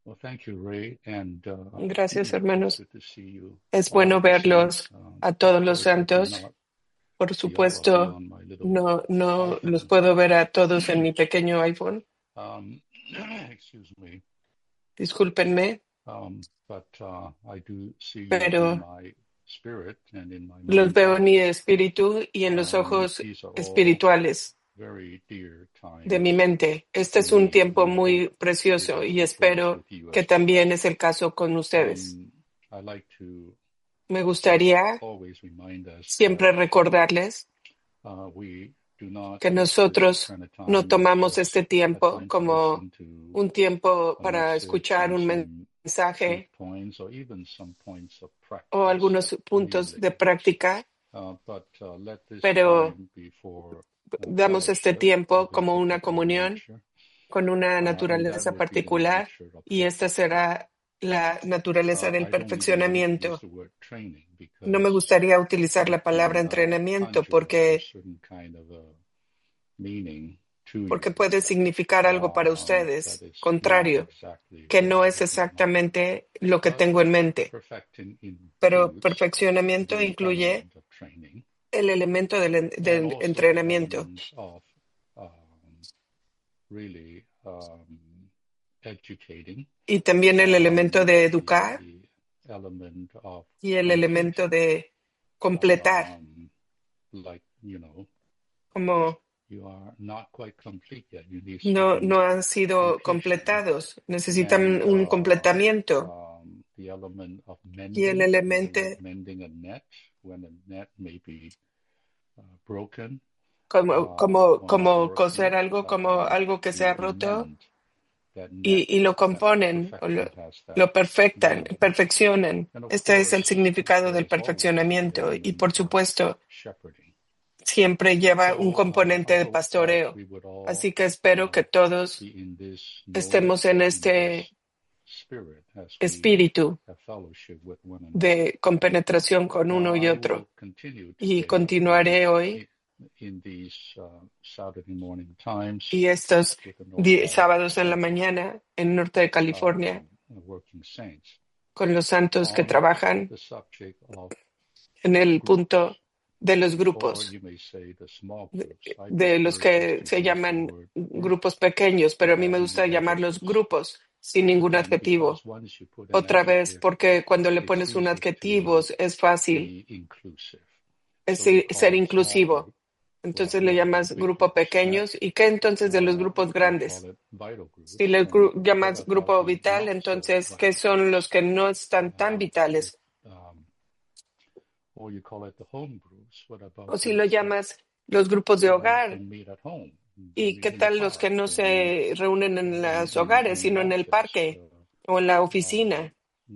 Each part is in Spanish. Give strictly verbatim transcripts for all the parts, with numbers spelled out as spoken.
Well, thank you, Ray, and uh, Gracias, hermanos. good to see you Es all bueno this evening. verlos Um, a of todos los course, I santos. cannot Por see all of you supuesto, on my little no, no los iPhone. puedo ver a todos en mi pequeño iPhone. Um, excuse me. Discúlpenme, Um, but uh, I do see you in pero my spirit and in my los mind's veo en mi eye. espíritu y en los Um, ojos these are all espirituales very dear de mi times mente. Este to es un me, tiempo and I muy hope it precioso is y the case espero with you que as well. también es el caso con ustedes. Um, I like to Me just gustaría always remind us siempre that recordarles uh, we do not que take this nosotros kind of no time tomamos as este a tiempo time to como listen to un tiempo a para message escuchar and un some mensaje key points or even some points of o practice algunos puntos de merely. práctica, Uh, but uh, let this pero time be for uh, damos este fellowship tiempo of a como una particular comunión nature, con una uh, and that naturaleza would be the particular nature of y esta perfection. será la naturaleza Uh, del I don't even like to use perfeccionamiento. the word training No me because gustaría utilizar it la palabra can uh, entrenamiento conjure a porque, certain kind of a meaning to porque you puede significar algo para um, that ustedes, is not contrario, exactly que what no I es have in mind. exactamente lo que But tengo en mente. perfecting Pero includes perfeccionamiento the incluye element of training el elemento del, en- and del also the entrenamiento element of um, really um, educating y también el elemento um, de and educar the element of y el elemento completion. de completar, Um, like, you know, como you are not quite complete yet. You need no, certain no han sido completion. completados, necesitan And un uh, completamiento um, the element of y el mending, you know, elemento like mending a net when a net may be uh, broken como, uh, como, or not como coser working. algo, como Um, algo que se you, ha you roto mend that net. y, y lo That componen, o lo, perfection has that lo perfectan, meaning. perfeccionan. And of Este es el course, significado there del is always the perfeccionamiento y element por of supuesto shepherding. siempre lleva un So uh, componente I de hope that pastoreo. we would all Así que espero uh, que todos be in this mode estemos en or in this este spirit as we espíritu have fellowship with one another. de compenetración con Now, uno y I otro. will continue Y today continuaré hoy in, in these uh, Saturday morning times y estos with the di- Northside sábados en la Saints, mañana en norte de California um, working saints, con los santos que on trabajan the subject of en el punto groups, de los or grupos, you may say the small de, groups. I de los prefer just que to se use the llaman word group grupos pequeños, pero a mí me without any gusta llamarlos adjectives. grupos sin ningún Again, adjetivo. because once you put an Otra vez, adjective, porque cuando le it's pones un easy adjetivo to es fácil be inclusive. es So you ser ser call it small inclusivo. group. Entonces Well, le what about llamas big grupo groups? Eh? pequeños. ¿Y qué entonces de los Uh, grupos we grandes? call it vital Si groups. le And gru- what llamas about grupo the vital, not so entonces, ¿qué vital son los groups? que no están tan Uh, vitales? um, or you call it the home groups. What about O si lo those that llamas los grupos de uh, hogar. don't meet at home? They ¿Y meet qué in the tal los que park. no They meet se reúnen en uh, los in, hogares, in the sino en el office. parque Uh, o en la uh, oficina?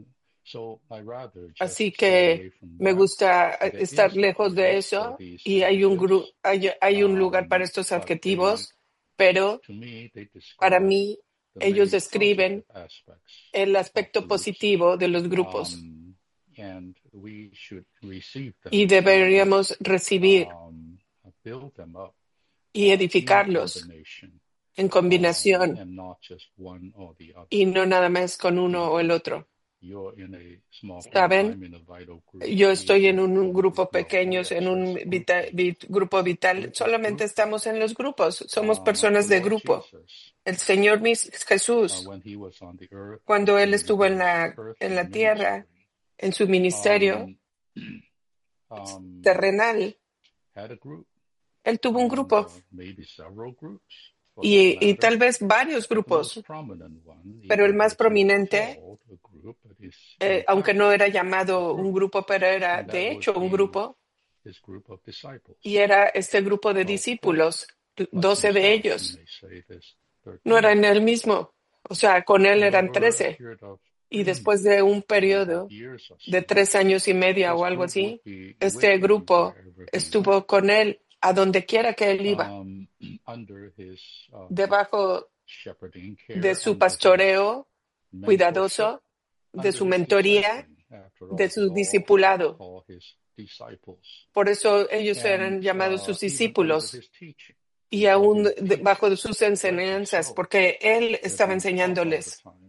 so I rather just Así stay que away from me that. gusta eh, There estar is a lejos de place for eso these y hay un gru- adjectives, hay, hay un lugar para um, estos but they, adjetivos, pero to me, they para describe mí the ellos many describen positive aspects el of aspecto groups, positivo de los grupos um, and we should receive y them and deberíamos recibir um, build them up y uh, in edificarlos combination, en um, combinación and not just one or the other. y no nada más con uno o el otro. You're in a small group, ¿Saben? I'm in a vital group. Yo We estoy en would un probably grupo be pequeño, en un opposed. Group vita- is, vi- grupo vital. group is Solamente group. estamos en los grupos. Somos Uh, the personas de Lord grupo. Jesus, El Señor mis- uh, Jesús, when he was on the earth, cuando Él in estuvo en his la, en earthly la tierra, ministry, en su ministerio um, um, terrenal, had a group, Él tuvo un and grupo uh, maybe several groups for that y, y matter. tal vez varios But the most grupos, prominent one, pero el even though más it's not prominente, called a group, but is eh, in aunque fact no era a llamado un group, grupo, pero era and that de would hecho un be grupo, his group of disciples, y era este grupo de of twelve, discípulos, plus doce de himself, you ellos. may say there's No thirteen. eran el mismo, o sea, con Él And eran over a trece. period of Y después de un three and a half periodo years or de so, tres años y media this o algo group would así, be with este him grupo wherever he went, estuvo con Él a donde quiera que Él iba, um, under his uh, debajo shepherding de care, su under his pastoreo mentorship, cuidadoso, de under su his mentoría, discipling. After de all, they su all discipulado. call his disciples. Por eso ellos eran And llamados uh, sus even under discípulos his teaching, y because he aún would de- teach bajo de sus like enseñanzas, himself, porque Él estaba having taught all the enseñándoles. times.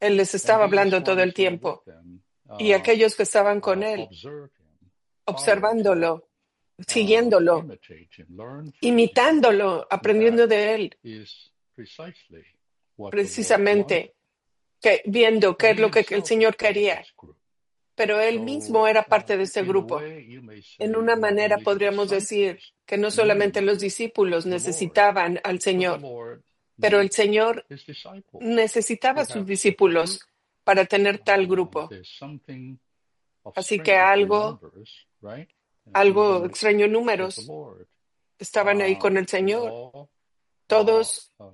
Él les And estaba these hablando todo el ones who were with tiempo. them Y uh, aquellos que estaban uh, con él, observed him, followed him, observándolo, uh, siguiéndolo, imitate him, learn from him, imitándolo, and that aprendiendo de él, is precisely what the Lord wanted. precisamente, que, viendo qué But es he lo que el himself was Señor part of quería. this group. Pero él So, mismo era uh, parte de ese in a grupo. way, you may say En una not manera only the podríamos decir disciples que no solamente needed los discípulos the Lord, necesitaban al but the Señor, Lord pero el needed Señor his disciples necesitaba to a sus have such a group. discípulos para tener tal Uh, grupo. there's something of Así que strange in algo, numbers, right? Uh, algo even extraño en with the números. Lord. Estaban ahí Uh, con el we Señor, all are todos uh,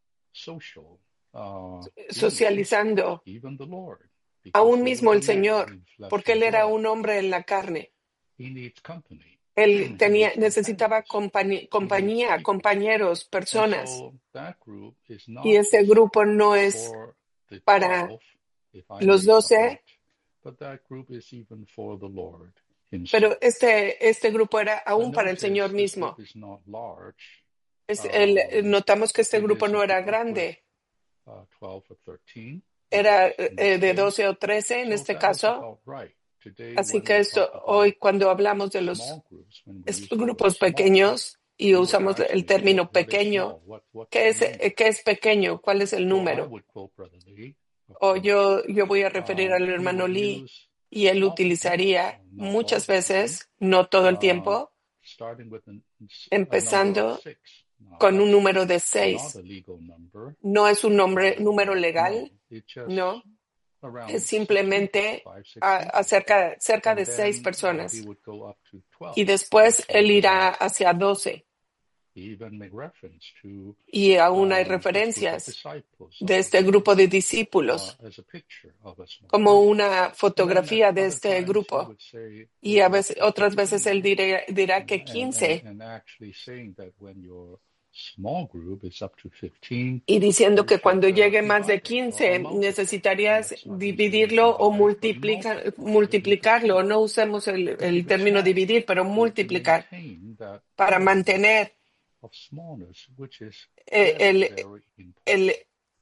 social uh, beings, socializando, even the Lord, because aún he was mismo a el man Señor, in flesh porque and él era blood. un hombre en la carne. He needs company. Él He tenía, needs necesitaba companions. compañi- He needs compañía, people. compañeros, And personas. so that group is Y not ese just grupo no es for the para twelve, if I los may doce, submit, but that group is even for the Lord pero himself. este, este grupo era And aún para el Señor notice this group mismo. is not large. Es el- Um, notamos que este it grupo is no a era group with grande, uh, twelve or thirteen in era this, in eh, this de case. doce o trece en So este that is caso. about right. Today, Así when que we esto, talk hoy about cuando hablamos de los small groups, when we es- use the word grupos small, pequeños y you would usamos ask el me, término what, what is pequeño, small? What, what's ¿qué the es, number? eh, qué es pequeño? ¿Cuál es el So I número? would quote Brother Lee, of O course. yo, yo voy a referir Uh, al he hermano would Lee use y él often, utilizaría uh, not all muchas the time, veces, no todo el uh, tiempo, starting with an, a number of empezando six. Now, con un that's número de not seis. a legal number. No es un nombre, número Uh, no, legal, it's just no, around es six people, simplemente five, six a- people. acerca, cerca And de seis then uh, he personas. would go up to twelve. Y después That's él when we irá have, hacia doce. he even make reference to Y aún hay uh, this group of referencias disciples de of the este Lord grupo de uh, discípulos as a picture of a small como group. una And then at fotografía de other este times he grupo. would say Y it a go up veces, to otras veces él fifteen. dirá, dirá Uh, que and, and, quince. and actually saying that when your small group is up to fifteen, Y diciendo you que should cuando uh, llegue más de divide it or, or quince multiply. And necesitarías let's not use the word dividirlo o divide, but multiplica, multiply it into multiplicarlo. two. No usemos el, To el keep it término small, dividir, pero to, to multiplicar maintain that para element mantener of smallness, which is eh, very, el, very important. el,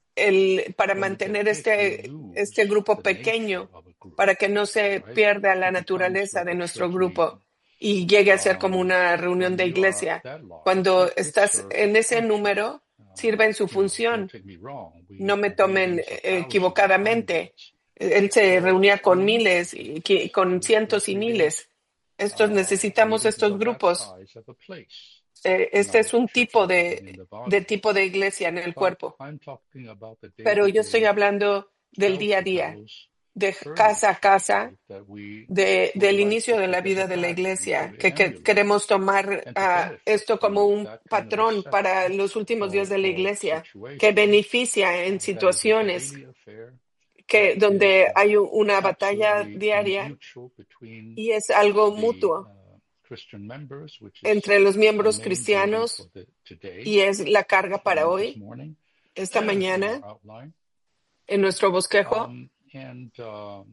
el, para When you get mantener big, you este, lose este grupo the nature pequeño, of a group, para que no se right? pierda la It becomes naturaleza like de a nuestro church grupo meeting. y llegue a ser como Um, una reunión when de you are iglesia. that large, Cuando it, it estás serves en its ese function. número, sirve Uh, en su you know, don't función. take me wrong. We No me have tomen meetings of eh, thousands and equivocadamente. hundreds. Él se So reunía we con need miles, those y groups. qui- con Those, cientos those y meetings, miles. Estos uh, necesitamos meetings estos of that grupos. size have a place Eh, in Este our es un church tipo life and de, in the de body. tipo de iglesia en el But cuerpo. I'm talking about the Pero yo estoy day-to-day, hablando del house día a to día, house, de early casa a church casa, life that we de, would del like to inicio de la take as a vida de la pattern iglesia, to que, que emulate queremos tomar and to ah, benefit esto como from un that kind of a patrón para setting los últimos días or, de la or iglesia, que situation beneficia uh, en that is a situaciones daily affair, que, that is donde uh, hay u- una batalla absolutely diaria mutual between y es algo the mutuo uh, Christian members, which is entre los a miembros main burden for cristianos the today, y es la carga para uh, this hoy, morning, esta in mañana, our outline. en nuestro bosquejo. Um, and uh,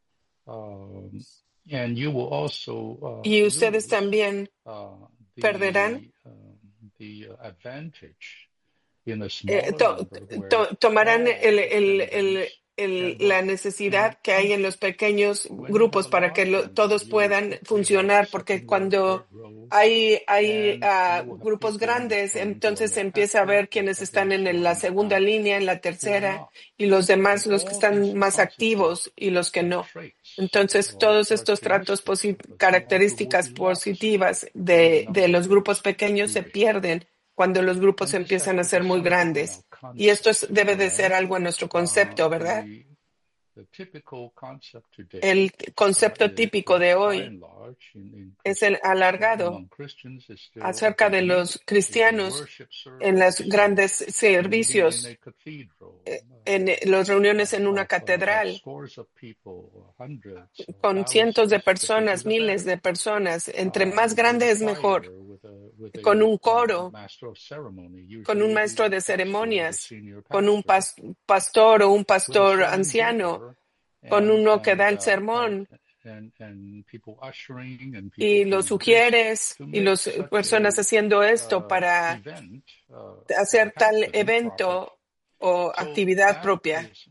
um, and you will also uh, Y ustedes lose también uh, perderán, the um, the advantage in a eh, smaller to- number where to- tomarán all el, el, el, attendants el- can la work in necesidad que hay en function. los pequeños When you have grupos a para que large lo- number, todos you will puedan quickly have funcionar, porque second row, third cuando row, hay, hay and ah, you will have grupos people in the grandes, front who are entonces se more empieza a active ver and quienes están others en who el- are la in the segunda back línea, en la who are tercera, not. y los And demás, los que all these están más positive activos y los que uh, no. traits Entonces, or todos estos tratos, characteristics posi- of a small group will características be lost positivas when the de, de number los grupos gets pequeños too se big. pierden cuando los grupos And this has empiezan a to be ser muy something in our grandes. Y esto es- concept, debe de ser right? algo en nuestro Uh, concepto, ¿verdad? the the typical concept today El uh, concepto is, típico is de by hoy and large in, in es Christ, el alargado among Christians is still a acerca big de los meeting, a big cristianos worship en los service, grandes a meeting in a servicios, cathedral, eh, en uh, las reuniones en una of, uh, of catedral, scores of people, hundreds or con cientos de thousands. The bigger personas, the miles better. de personas. Entre más Uh, with grande a es mejor, choir, with a with con a un uh, coro, master of ceremony, con un usually maestro the de pastor or the ceremonias, senior con un pastor, pas- pastor o un with a pastor sermon anciano, giver, con and uno que da and el uh, and sermón, and and people ushering and people y los doing this sugieres, to y make las such personas a haciendo esto uh, para event uh, uh, hacer tal happen properly. evento o So actividad that propia. is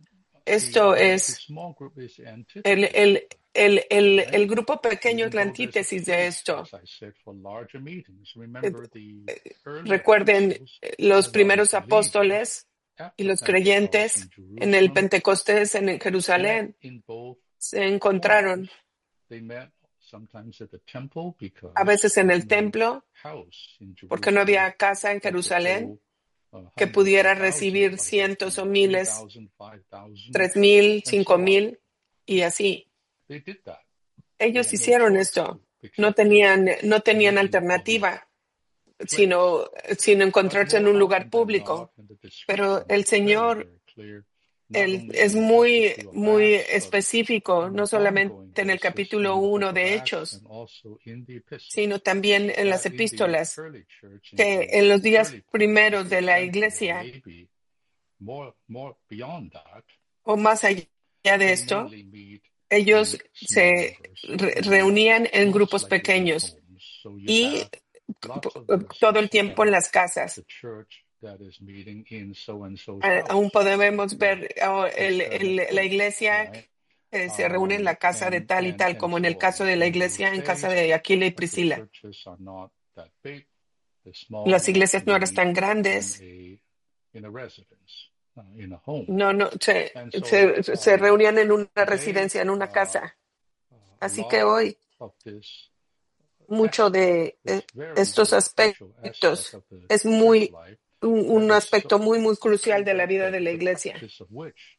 Esto the, the es, small group is the el, antithesis el, of that, el, el, right? el grupo pequeño Even es la though there's a antítesis de place, esto. as I said, for larger meetings. Eh, Remember the early Recuerden, apostles, eh, los all the primeros believers apóstoles at y the los Pentecost creyentes in en el Jerusalem Pentecostés en met Jerusalén in both se encontraron forms. They met sometimes at the temple a because veces en there's el no templo, house in porque no Jerusalem había casa en that could Jerusalén hold uh, que hundreds of pudiera thousands recibir like that, you cientos o know, three miles, thousand, five thousand, tres mil, and cinco so on. mil, y así. They did that. Ellos They had no hicieron choice esto. to, No except to tenían, no tenían meet in a public alternativa, place. sino, sino But encontrarse en more un lugar often than not, público. and the Pero description el is very, Señor very clear, not él only es in chapter muy, two of muy Acts, but específico, on no an solamente ongoing en el basis capítulo in the book uno of de Acts Hechos, and also in the sino epistles, también en las that in the epístolas, early church, in que the en los días early part of the primeros de first la century, and iglesia, maybe more, more beyond that, o más allá de they esto, mainly meet ellos in small se numbers, re- in reunían en most grupos likely in pequeños homes. So you y have lots of todo el verses tiempo en about las casas. the church that is meeting in so and so's A- Aún house, podemos you know, ver oh, el- this and that el- la place, iglesia right? eh, se reúne en Um, la casa de and tal y and tal, and como en so el caso on. de la In those iglesia, en casa days, de Aquila y uh, the Priscila. churches are not that big. They're small Las enough iglesias to no eran meet tan in grandes. a in a residence, uh, in a home. No, no, se, And so se, se um, reunían en una today, residencia, en una uh, casa. uh, a Así que lot hoy, of this mucho aspect, de this eh, very, estos very crucial aspect aspectos of the es church muy, life, un, that un is so, aspecto muy, muy crucial de la that, vida that de la the iglesia, practice of which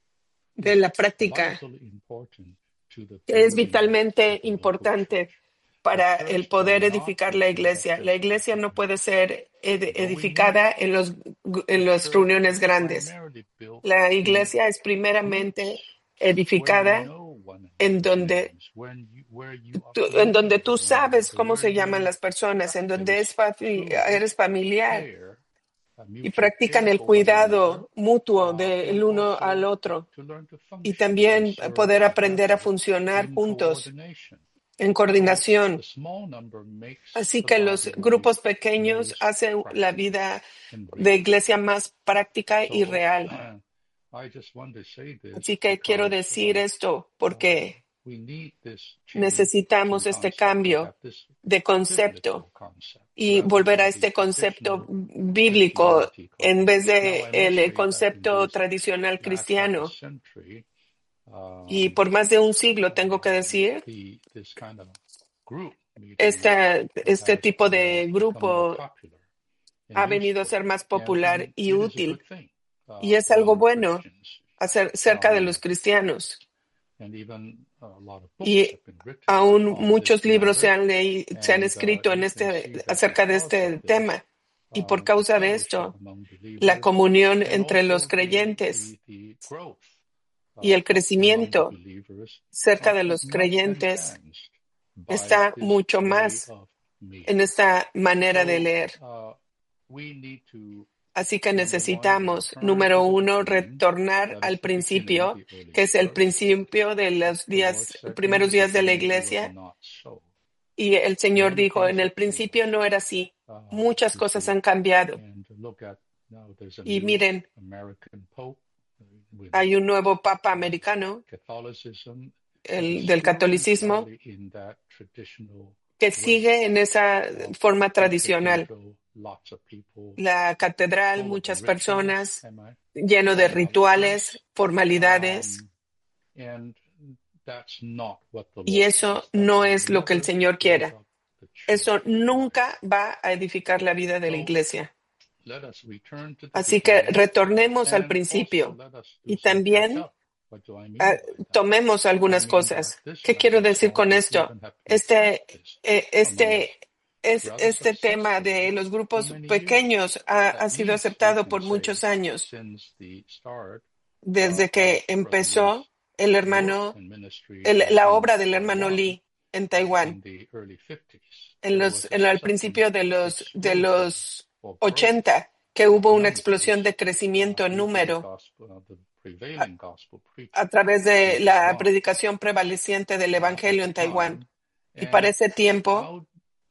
de is la práctica, vitally important to the que es building of vitalmente the local importante church. The para el church poder cannot edificar be la built up iglesia. La just by iglesia no puede gatherings. ser ed- Though we need edificada that, en los, the en las church reuniones is grandes. primarily built La in iglesia es primeramente groups where you edificada know one en another's donde names, when you, where you are tú- en donde familiar tú with one sabes another, cómo where se llaman you las personas, en donde es practice fácil, truly eres familiar care, a y mutual practican care el for one another, cuidado mutuo uh, del and uno al also otro to learn to y function and también serve poder aprender a together funcionar in juntos coordination. en So the coordinación. small number makes Así the que los body life grupos pequeños most hacen la practical vida and de real. iglesia más práctica y So real. I just want to say this Así que quiero because decir uh, esto uh, porque we need this change in necesitamos este concept, to cambio have this de concepto biblical concept y rather volver a than the este concepto traditional bíblico Christianity en vez concept. de Now I el must el say that in concepto this tradicional last half a cristiano. century, Y um, por más de un siglo, tengo que um, decir, the this kind of group meetings este, este has tipo uh, de become more grupo popular and ha venido a useful, ser más and popular and y it is a útil. good thing Y uh, es algo among bueno Christians. hacer cerca de Um, los cristianos. and even a lot of books Y have been written aún on muchos this libros se matter, han, leí- se han and uh, escrito en you can este, see that acerca de because of este this, tema. Y por uh, the causa de fellowship esto, among la believers comunión and entre los also the, creyentes the, the growth y uh, el of, among the crecimiento believers cerca are de los much creyentes enhanced by está this mucho way más of meeting. en esta manera de So leer. uh, we need to, Así que number one, necesitamos, return to número the uno, beginning, retornar that al is the beginning, principio, the early que es el church. principio de los The Lord días, said, in primeros the días de la beginning it was iglesia. not so. Y el Señor Many dijo, en things el have principio changed. no era así. Uh, Muchas you cosas see, han cambiado. and look at now there's a Y new miren, American Pope. uh, with hay un nuevo Papa uh, americano, Catholicism that is el del still catolicismo, entirely in that traditional que way sigue en esa of forma the tradicional. cathedral, lots of people, La catedral, full of muchas rituals, personas, am I? lleno de rituales, Formalities, formalidades. um, and that's not what the Y Lord eso wants. That no will es lo que el never Señor build quiera. up the church Eso life. nunca va a edificar la vida de la So iglesia. let us return to the Así que beginning, retornemos al and also principio let us do y some catch también up. What do I mean ah, by that? tomemos I algunas mean that cosas. this ¿Qué quiero message decir con also esto? even have been Este, practiced eh, among este, es, rather este tema de successfully los for grupos many years. pequeños ha, At ha sido least we aceptado can por say muchos años, since the start uh, desde que of Brother Lee's empezó el work hermano, and ministry el- in, la in obra del hermano Taiwan Lee en uh, Taiwán. in the early fifties. En There los, was a en, al sudden principio de los, de explosion los for growth ochenta, que of hubo una numbers explosión de uh, crecimiento en due to the número gospel, uh, the a, prevailing gospel preaching a través de in la Taiwan predicación prevaleciente del uh, at Evangelio the en Taiwán. time. Y para And ese tiempo, out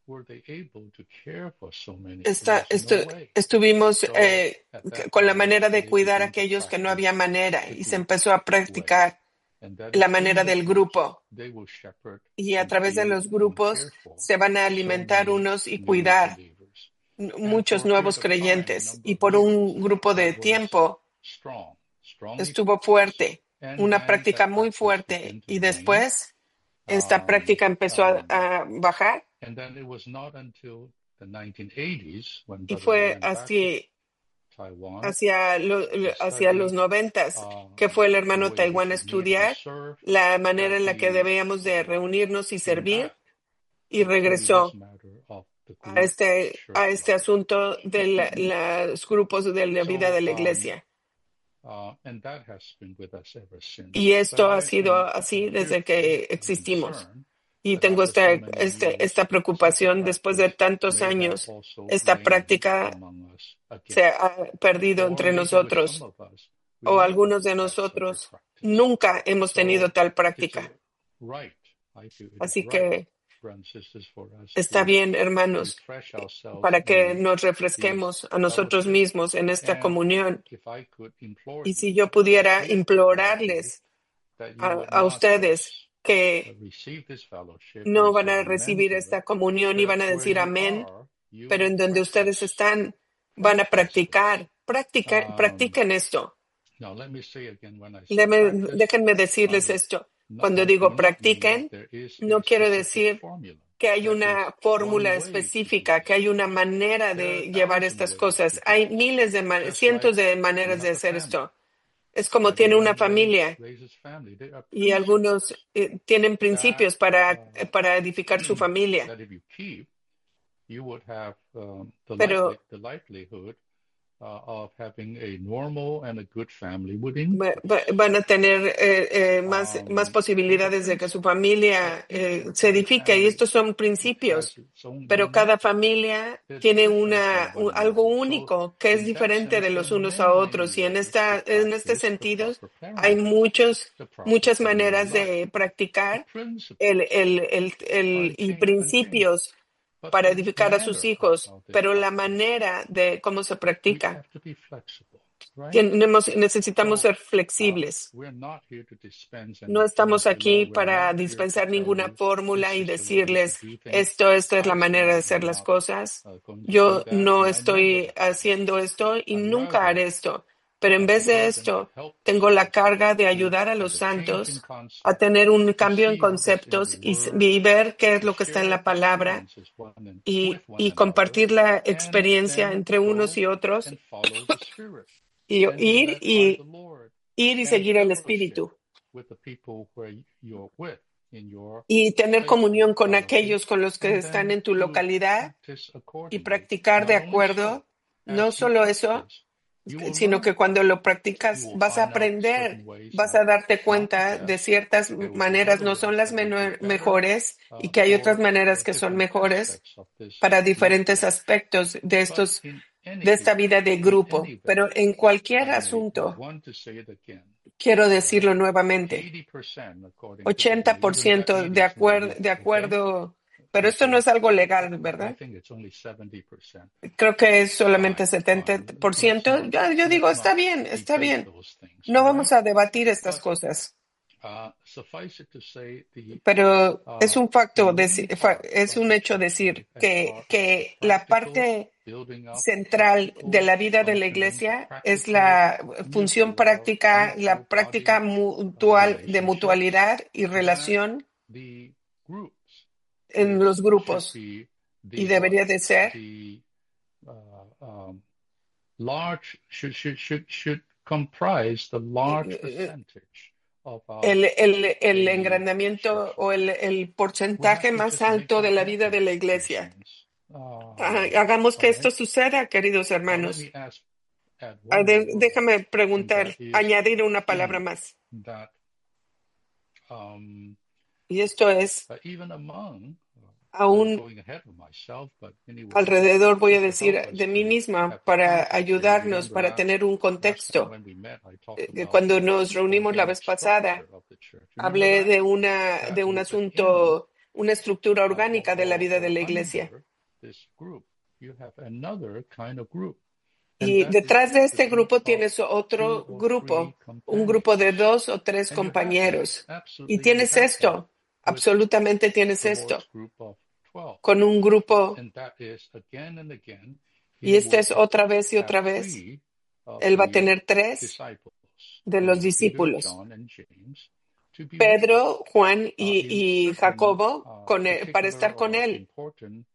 were they able to care for so many? There Esta- was no estu- way. estuvimos So eh, at c- that con la time, manera de they cuidar a began to aquellos que no había practice manera the y se group empezó a way. practicar And that la is in manera the del groups, grupo. they will shepherd Y a and través de feed los and grupos care for se van a so alimentar many unos y new cuidar believers. n- And muchos for a period nuevos of time, a creyentes. number Y of por years, un grupo de that was tiempo strong, strongly estuvo practiced. fuerte, And una then práctica that muy practice fuerte. began to Y wane. después esta Um, práctica empezó a, um, a bajar and then it was not until the nineteen eighties when y Brother fue went back to hacia, Taiwan hacia, lo- to lo- hacia los study noventas um, que fue el the hermano way we Taiwán a should meet and estudiar serve, la manera that en la que he debíamos de uh, reunirnos y came servir back y to carry this regresó matter of the a group este, church a este life. asunto de la- los grupos de la vida So, de la um, iglesia. uh, and that has been with us ever since. Y But esto ha I sido am así uh, desde fearful que and existimos. concerned Y that tengo after so esta, many este, years, esta such a preocupación después de practice tantos may have años. also Esta waned práctica among us again. se ha perdido Or entre maybe with some nosotros, of us, we o never algunos de had such a nosotros practice. nunca hemos tenido So tal it is práctica. right, I feel it is Así right, que brothers and sisters, for us está to bien, hermanos, refresh ourselves para que in nos this refresquemos a nosotros fellowship. mismos en esta And comunión. if I could implore Y si you yo and pudiera plead with all of you implorarles that you a, would a not ustedes just uh, que receive this fellowship no and van say a amen recibir to esta it, comunión y but van a where decir you amén, are, you pero would en donde ustedes practice, están, van a practice this. practicar, practica, Um, practiquen esto. now, let me say again, when I say Deme- practice, déjenme I decirles would esto. not, Cuando I digo do not mean that practiquen, there is no a quiero specific decir formula. que hay That is una one fórmula way to do específica, this. que hay una manera There are de a llevar thousand estas ways cosas. to do Hay this. miles de man- Just cientos like de you maneras de have a hacer family. esto. Es como tiene una Everyone raise, familia raises family. There are y algunos principles eh, tienen that principios para, uh, para edificar su familia, that if you keep, you would have um, the pero likely the likelihood uh, of having a normal and a good family would va- va- increase. van a tener eh, eh, más, Um, más those are posibilidades de que su principles. familia But eh, each se edifique. Y family estos son has principios, its own pero cada uniqueness. familia They're tiene different una, from un- one algo another. So único que es in that diferente de sense, there los are unos a many, many otros. Y en ways esta, to en este practice the sentido proper hay parenting, muchos, the proper muchas family maneras life, de the practicar principles el, el, el, are el, y unchanged, unchanged. principios But para the edificar a sus manner of hijos, how this pero la practice, manera de cómo se we practica, have to be flexible, right? tenemos, necesitamos So ser uh, flexibles. we're not here to dispense any No estamos formula. aquí We're para not here to dispensar tell ninguna you fórmula this y is the way you should decirles, do things. esto, esto es la I manera de certainly hacer am las not cosas. uh, going to do Yo that, no and I never estoy have done haciendo that. esto y I'd nunca rather haré esto. Pero en have the vez de burden to esto, help the tengo la saints carga de to ayudar a have los a change in santos a concept, tener un to cambio en see what is in conceptos the y, s- Word, y ver qué es to lo que está en share la palabra experiences one and, y, with one y another, compartir la and experiencia then entre unos go y otros and follow the Spirit y and be ir led by y the Lord ir y and seguir el fellowship Espíritu with the people where you're with in your y tener place of comunión con fellowship, aquellos con los que and están then en tu to localidad practice y accordingly. practicar de Not only acuerdo. so, No as you solo eso, practice, you will sino que learn. cuando lo You practicas will vas a find out certain aprender, ways vas are a darte not the cuenta de best. ciertas There will be maneras other no ways son las that will be menor- better mejores y uh, que hay otras for maneras the que son different mejores aspects of this para group diferentes life. aspectos de But estos, in any de esta event, vida de in grupo. any Pero event, en cualquier I may asunto, want to say it again. quiero Uh, decirlo nuevamente, eighty percent according to the ochenta law. por Even that ciento eighty de is not acuerdo, legal, de okay? acuerdo, pero esto no Okay. es algo legal, I ¿verdad? think it's only seventy percent. Creo que es solamente Fine, setenta fine. por Let's ciento. not Yo, yo digo, let's está not bien, está debate bien. those things, No all right? vamos a debatir estas But cosas. uh, suffice it to say, the Pero es uh, un facto, main deci- fa- part es of un the hecho church life, decir as que, far as the que la practical parte building up, central de la practical vida de la functioning, the iglesia es practical la función mutual práctica, la mutual práctica body uh, mutual de relationships, mutualidad y that relación the groups en is los should grupos. be Y the what debería de ser the uh, um, large should should should should comprise the large eh, percentage of our el, el, el daily engrandamiento church o life. el, el We porcentaje have to más just make alto de that la vida de happen, la dear iglesia. saints. Ah, Um, hagamos que all esto right. suceda, queridos Now let hermanos. me ask add Ah, one de- more word, déjame and preguntar, that is añadir una palabra más. that um, Y esto es, uh, even among uh, I'm aún going ahead of myself, but anyway, alrededor, voy a just to decir, help us de mí to misma, have the para context here. You ayudarnos, remember para last tener un last time contexto. when we met, I talked Eh, que about Cuando the nos reunimos la organic vez pasada, structure of the church. Remember hablé that? de una, That de un within asunto una estructura uh, orgánica de la or, vida de or la iglesia. under this group, you have another kind of group. And Y that detrás de is the este group grupo of tienes two otro or three grupo, un grupo de companions. dos o tres And you have that. compañeros. Y Absolutely, you tienes have that esto, with absolutamente tienes the esto, Lord's group of twelve. con un grupo. And that is again and again, Y he esto will es otra vez y have otra vez. three of Él va a the tener tres disciples, de uh, los Peter, discípulos, John, and James, to be with him Pedro, Juan uh, y, in y certain Jacobo, uh, con él- para particular estar con or él, important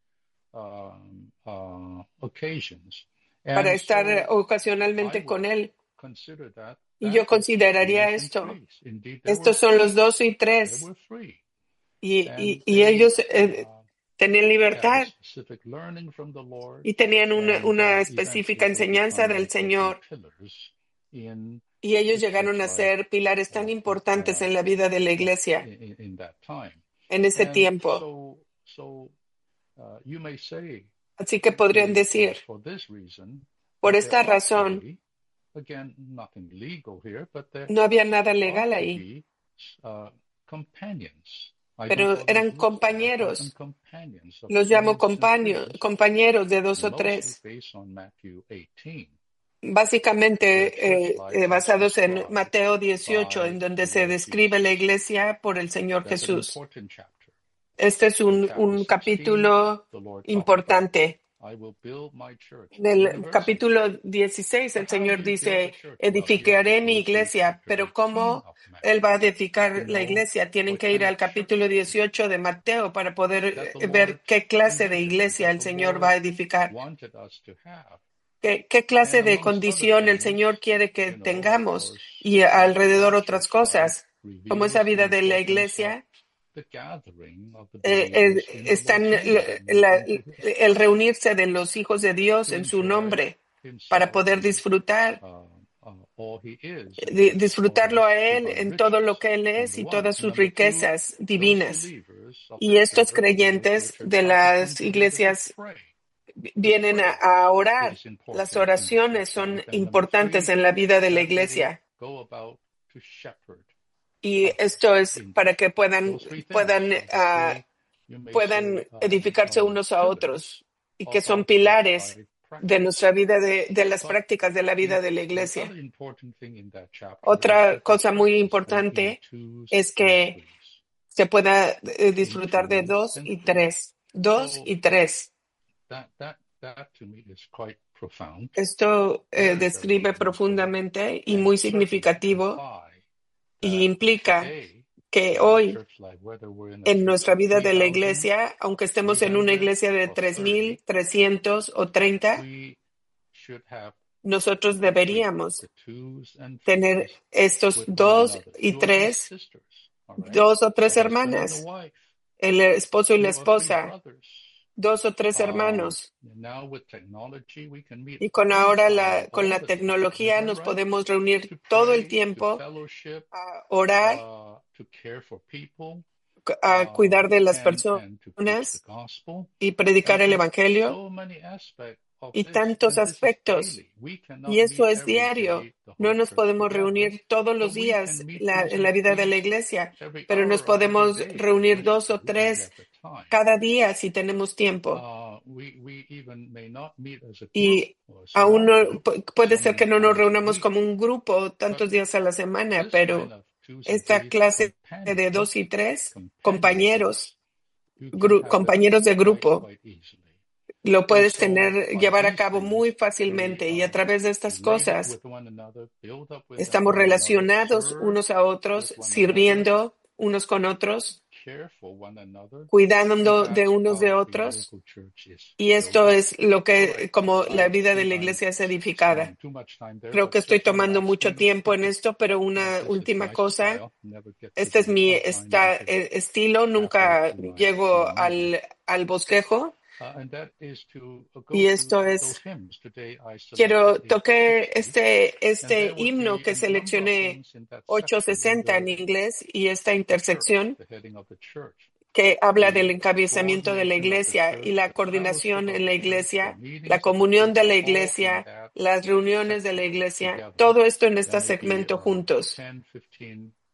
um, uh, occasions. para And estar so I ocasionalmente would con él. consider that Y yo that is two consideraría and esto. three. Indeed, there were Estos son los three. dos y There tres. were three. Y, And y, y they ellos eh, uh, tenían had a libertad specific learning from the Lord, y tenían una, and una uh, específica eventually they enseñanza become del important Señor. pillars in Y ellos the llegaron church a life ser pilares uh, tan uh, importantes uh, en la vida de la uh, iglesia in, in that time. en ese And tiempo. so, so uh, you may say Así que podrían to, uh, decir, for this reason, por that there esta ought to razón, be, again, nothing legal here, but there no había nada ought legal to ahí, be uh, companions. I don't pero call them eran groups, but I call them compañeros. companions of Los two llamo and compañeros, threes, compañeros de dos o mostly tres, based on Matthew eighteen. The básicamente church eh, life eh, as basados en described Mateo dieciocho, en by donde the se Lord describe la Jesus. iglesia por el Señor That's an Jesús. important chapter. Este es In un, chapter un sixteen, capítulo the Lord talked about, importante. I will build my church, En el university. capítulo dieciséis, But el how do Señor you build a dice, church? Well, you have to edificaré mi go to iglesia, chapter pero eighteen ¿cómo of Él va a Matthew to edificar la know iglesia? Tienen what que ir kind al of church capítulo it is dieciocho de Mateo para poder that the eh, ver Lord qué clase de envisioned, iglesia that el the Señor va a Lord edificar, wanted us to have. qué, qué clase And de amongst other condición el Señor things, quiere que you know, of tengamos course, y that, alrededor that otras church life cosas. Como esa reveals the vida de la importance of iglesia, the gathering of the eh, believers eh, in the están Lord's name, la- in, la- into His, el reunirse de los hijos de Dios to en su enjoy nombre para Himself poder in disfrutar uh, uh, all He is and di- in all disfrutarlo His a Él divine en todo lo riches, que Él es number y one. todas And sus number two, riquezas those divinas. believers of Y the estos church, the local creyentes church, de ought to come las together to iglesias pray. vi- To vienen a, pray a orar. is Las important in the oraciones church son life. And number importantes three, en la vida de la that they iglesia. go about to shepherd Y others. esto es Indeed. para que puedan, Those three things puedan, are the ah, three, you may puedan say, uh, edificarse uh, unos a pillars otros y que of son our church pilares life de practice. nuestra vida, de, de las But prácticas de la the, vida de la the iglesia. other important thing in that chapter is Otra that the cosa muy churches go in importante twos es and que threes. se pueda eh, In disfrutar de twos dos and y threes. tres. Dos So y tres. that that that to me is quite profound, Esto eh, very, very describe meaningful, profundamente y and muy certainly significativo imply y that implica today que in our hoy church life, whether we're in a en church nuestra of vida de la three thousand, iglesia, aunque estemos en una three hundred, iglesia de or tres mil thirty, trescientos o treinta, we should have nosotros the three, deberíamos the twos and tener threes estos with one dos another, y two or three tres, sisters, all right, dos o tres a husband and a hermanas, wife, el esposo y la two or three esposa, brothers. dos o tres Um, hermanos. now with technology, we can meet Y con all the ahora time, la, con all la the time. Isn't tecnología that nos right? podemos reunir To todo el pray, to tiempo fellowship, a orar, uh, to care for people, a uh, cuidar de las and and to preach the personas gospel, y predicar and el and evangelio so many aspects of y this. tantos And this is aspectos. daily. We cannot Y eso meet es every diario. day, the No whole nos church podemos together, reunir todos los but we días can meet la- twos en la and vida de la threes iglesia, every pero nos hour of every podemos day if we reunir wish dos to, o and we tres have the time. cada día si tenemos tiempo. Uh, we we even may not meet as a group Y or a aún small no, group pu- puede so ser que many no nos times a reunamos week, como un grupo but tantos días a la semana, this kind pero of twos and esta threes clase de dos companions, y tres companionship, compañeros, you can gru- have it compañeros de quite grupo, quite easily. lo And puedes so tener, by llevar a these cabo things, muy we fácilmente y a are través de estas related cosas with one another, build up with estamos one another, relacionados serve unos a with otros, one another, sirviendo unos con otros, care for one another, and cuidando de that's unos de how the otros. local church is Y built esto up. es lo All que, right, como la I vida de think la I'm iglesia es s- edificada. spending too much time there, Creo but que estoy just one tomando last mucho thing. tiempo en esto, pero Uh, una this is última my cosa. style. Never get to Este es the mi outline esta, until eh, estilo, halfway nunca through my llego little meeting. al, al bosquejo. Uh, and that is to uh, Y go esto to those es, hymns. Today I quiero, selected toqué eight sixty, este, and este there would himno be que a number of seleccioné things in that ochocientos section sesenta en under inglés y esta the church, intersección the heading of the church, que habla del the encabezamiento de la coordination of the iglesia y church, la the coordinación fellowship of en la the church, the iglesia, la meetings of the comunión church de are la all in iglesia, that las reuniones de la section iglesia, together. todo esto en este There may be segmento uh, juntos. ten, fifteen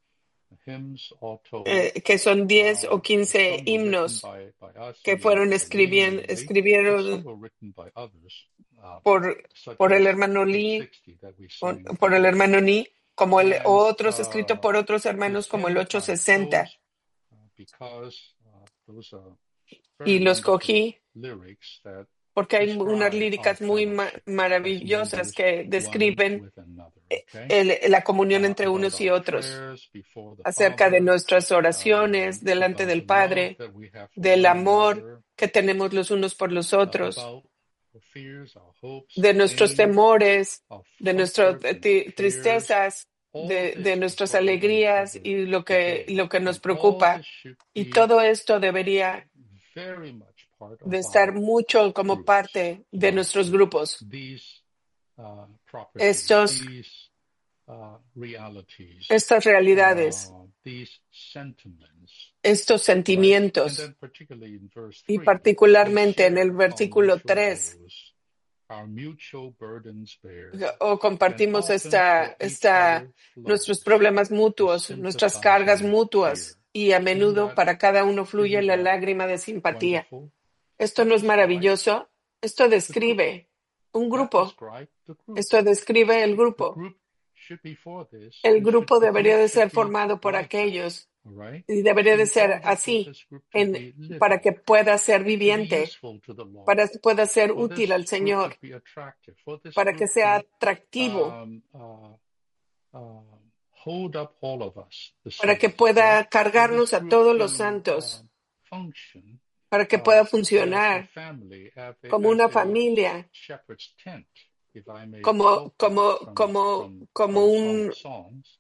hymns all told, eh, que son diez uh, o quince some were written himnos by, by us que in the, fueron in the Lee escribien, Name, but some escribieron were written by others, uh, por, such por el as hermano Hymn Lee, sixty that we por, sang por el today. hermano Lee, como el, o And otros escritos uh, por otros hermanos these como el hymns I ochocientos sesenta. chose uh, because uh, those are Y very los wonderful cógí lyrics that porque hay unas describe our líricas muy ma- fellowship as maravillosas members que one describen with another. Okay, el- la comunión uh, entre about unos y our otros, prayers before the acerca de Father, nuestras oraciones um, delante about del the love Padre, that we have for del one amor another, que tenemos los unos por los uh, otros, about our fears, our hopes, de our nuestros pains, temores, our de nuestras comforts and our tri- cares. tristezas, All de, de this is nuestras what we're going to alegrías cover y lo que, today, lo que nos and all preocupa. this should Y be todo esto debería very much part de of estar our mucho como groups. parte de Now, nuestros grupos. these uh, properties, Estos, these uh, realities, estas realidades, uh, these sentiments, estos right? And sentimientos, then particularly in verse y three, we particularmente en el share our versículo mutual tres, woes, our mutual burdens bear, o and compartimos often for esta, each esta, other nuestros flows problemas the mutuos, nuestras cargas sympathizing tear. mutuas, y a Isn't menudo that, para cada uno fluye isn't la that lágrima de simpatía. wonderful? ¿Esto That no es describes maravilloso? Esto the group. describe un That grupo. describes the group. Esto describe el The grupo. group should be for this. El It should, grupo the debería group de should ser be formado por like that. aquellos All right? y debería de In ser order for así this group to en, be para que living, pueda ser to be viviente, useful to the Lord, para que pueda ser for útil this al group Señor, to be attractive, for this para que group sea to atractivo, um, uh, uh, hold up all of us, the para que saints, right? pueda For this cargarnos a group todos los to santos, um, function para que uh, pueda as a funcionar family, as a, como as una a familia, shepherd's tent, if I may como, quote that como, from, como, from, como from Song un, of Songs.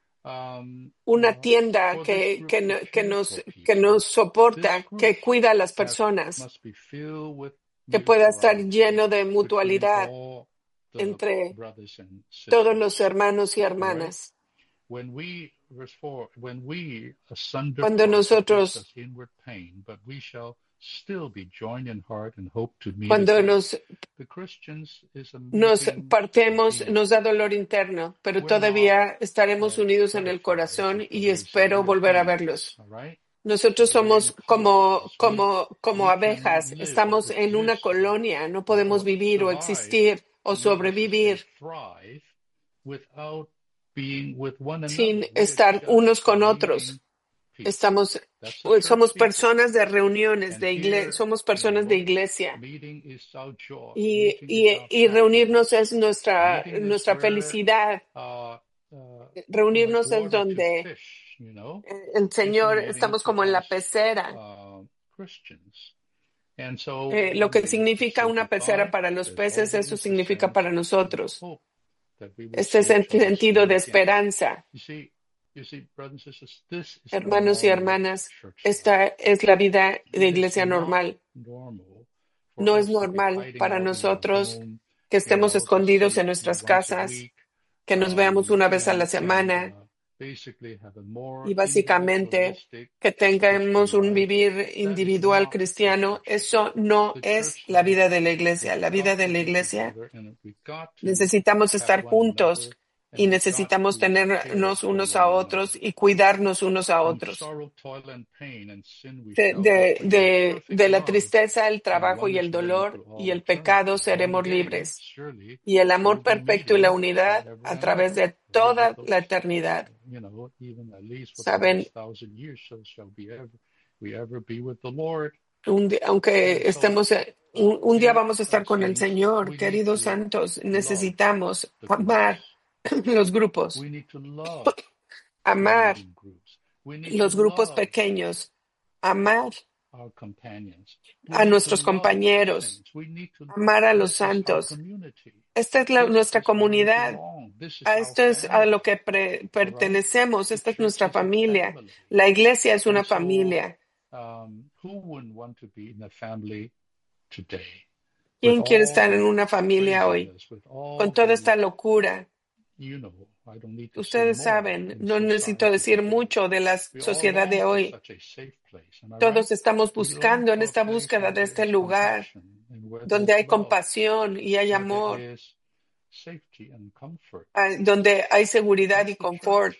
Um, una uh, tienda for this que, group que, to no- que care nos, for que people, nos this soporta, group que cuida a las has, personas, must be filled with que pueda estar mutuality lleno de between mutualidad all the entre brothers and todos los sisters, hermanos y right? hermanas. When we, verse four, when we asunder Cuando part, it gives nosotros, us inward pain, but we shall still be joined in heart and hope to meet cuando again. nos, The Christians is a nos meeting partemos, being. nos da dolor interno, pero We're not todavía estaremos uh, unidos en el butterflies corazón of the y lazy espero year volver a bees, verlos. all right? Nosotros Uh, we're in somos como, colonies. We como, como we abejas, can live, estamos en una exist, colonia, no podemos or vivir o survive. existir o Needless to say, sobrevivir thrive without being with one sin another. We are estar just unos con needing otros. peace. Estamos, That's the pues, church somos people. personas de reuniones, And de igle, here, somos you personas de know, iglesia. meeting is our joy. Y, Meeting y, is our y reunirnos happiness. es nuestra, Meeting is nuestra where felicidad. uh, uh, like Reunirnos es water to donde fish, you know, eh, el fishing Señor, meeting estamos for como en la us pecera, uh, Christians. And so eh, lo when que we significa say una pecera goodbye, para los there's peces, eso always a significa sense para of nosotros. hope that we will Este es see el each other sentido soon de again. esperanza. You see, you see, brothers and sisters, this is the Hermanos y normal hermanas, church esta life. es la vida de It is iglesia not normal. normal for No es us to be normal hiding para out in our nosotros home, que you estemos know, to escondidos see en nuestras once a casas, week, que nos veamos um, una vez a la and and semana uh, basically have a more y básicamente individualistic que tengamos Christian un life. vivir That is individual not the cristiano. church life. Eso no The es church la life, vida de la we've iglesia. La vida got de to la be iglesia together and we've got to necesitamos have estar one juntos another y and we've got necesitamos to care tenernos for unos one a another. otros y cuidarnos unos a From otros. sorrow, toil, and pain and sin we De, shall be de, free, and de, perfect de la love tristeza, el and trabajo y el oneness will dolor to y all el pecado eternity. Then seremos again, libres. surely Y el we amor will be perfecto y la meeting unidad forever a and través ever. de Right? With toda those, la eternidad. you know, even at least for the Saben, next thousand years, so shall be ever we ever be with the Lord. un di- And aunque so, estemos, eh, un, un día dear vamos a uh, estar con el saints, Señor, we need queridos to santos. love Necesitamos the amar groups. los grupos, We need to love the amar meeting groups. We need to los grupos love pequeños, amar our companions. a We need to nuestros love the compañeros, saints. We need to. amar a los This is our santos. community. Esta es la- This nuestra is where we comunidad. belong. This is A our esto es a family. lo que pre- All right. pertenecemos. The Esta es church nuestra is a familia. family. La iglesia es una And so, familia. um, who wouldn't want to be in a family today? With ¿Quién quiere all estar en the una familia hoy? craziness, with Con all toda esta the, locura. you know, I don't need to say Ustedes more saben, in no necesito society decir today. mucho de la We all sociedad de long for hoy. such a safe place. Am I right? Todos estamos We long buscando en for a esta place búsqueda where de there este is lugar compassion and where donde there's hay love, compasión y hay where amor, there is safety and comfort. ah, donde hay seguridad That's y the confort. church.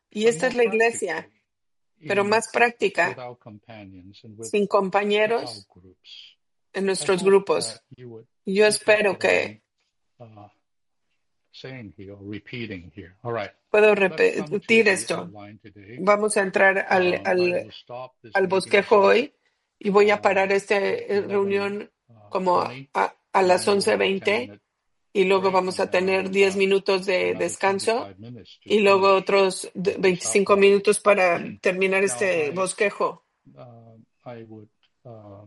Y but esta es more la iglesia, practically pero in más práctica, without companions and with sin without compañeros groups. en I nuestros hope grupos. that you would Yo pick up espero what que I'm uh, saying here or repeating here. All right. puedo Let's come to repetir the esto. outline today. Vamos a entrar al, Um, I al, will stop this al meeting bosquejo about hoy y voy a parar uh, esta at eleven reunión uh, como twenty, a, a and las then we'll once have a ten veinte minute y luego break, vamos and a then tener we'll diez have minutos de another descanso twenty-five minutes to y luego finish otros de- uh, this veinticinco outline. minutos para terminar Now, este I bosquejo. uh, I would uh,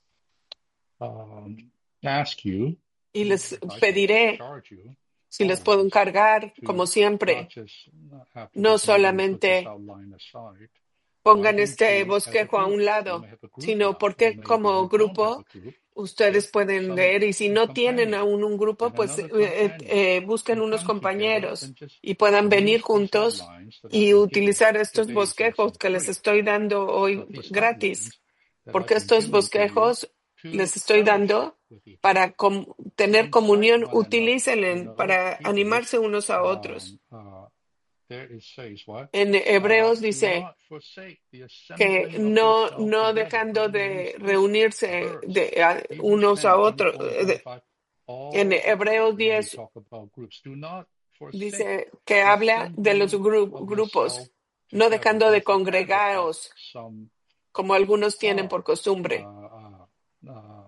um, ask you, Y les if I can pediré charge you, si les puedo always encargar, to como not siempre, just uh, after no this meeting put this solamente outline aside. Why pongan don't este you, as a bosquejo a group, un you lado, may have a group sino now, or porque maybe como you don't have a grupo group, ustedes get pueden some leer y si no tienen companion aún un grupo, and pues another eh, eh, companion eh, busquen and unos come together compañeros and just y puedan venir use these juntos outlines that I've y been giving. utilizar estos Today is also bosquejos que les free, estoy dando hoy but these gratis, outlines that porque I've been estos giving to you bosquejos to les estoy fellowship dando with each other, para com- to tener incite comunión, one another. You utilícenla know, para Hebrews, animarse unos a otros. um, uh, there it says what? En Uh, Hebreos do dice not forsake the que assembling of no, yourself no together. dejando That means de this reunirse verse, de, a, Hebrews unos a ten, otros. twenty-four and de- twenty-five, En all Hebreos apply when we diez talk about groups. Do not forsake dice que the habla de los assembling gru- of grupos, yourself no together, dejando de as the habit of congregaros, some como algunos tienen por are. costumbre. Uh, uh, uh,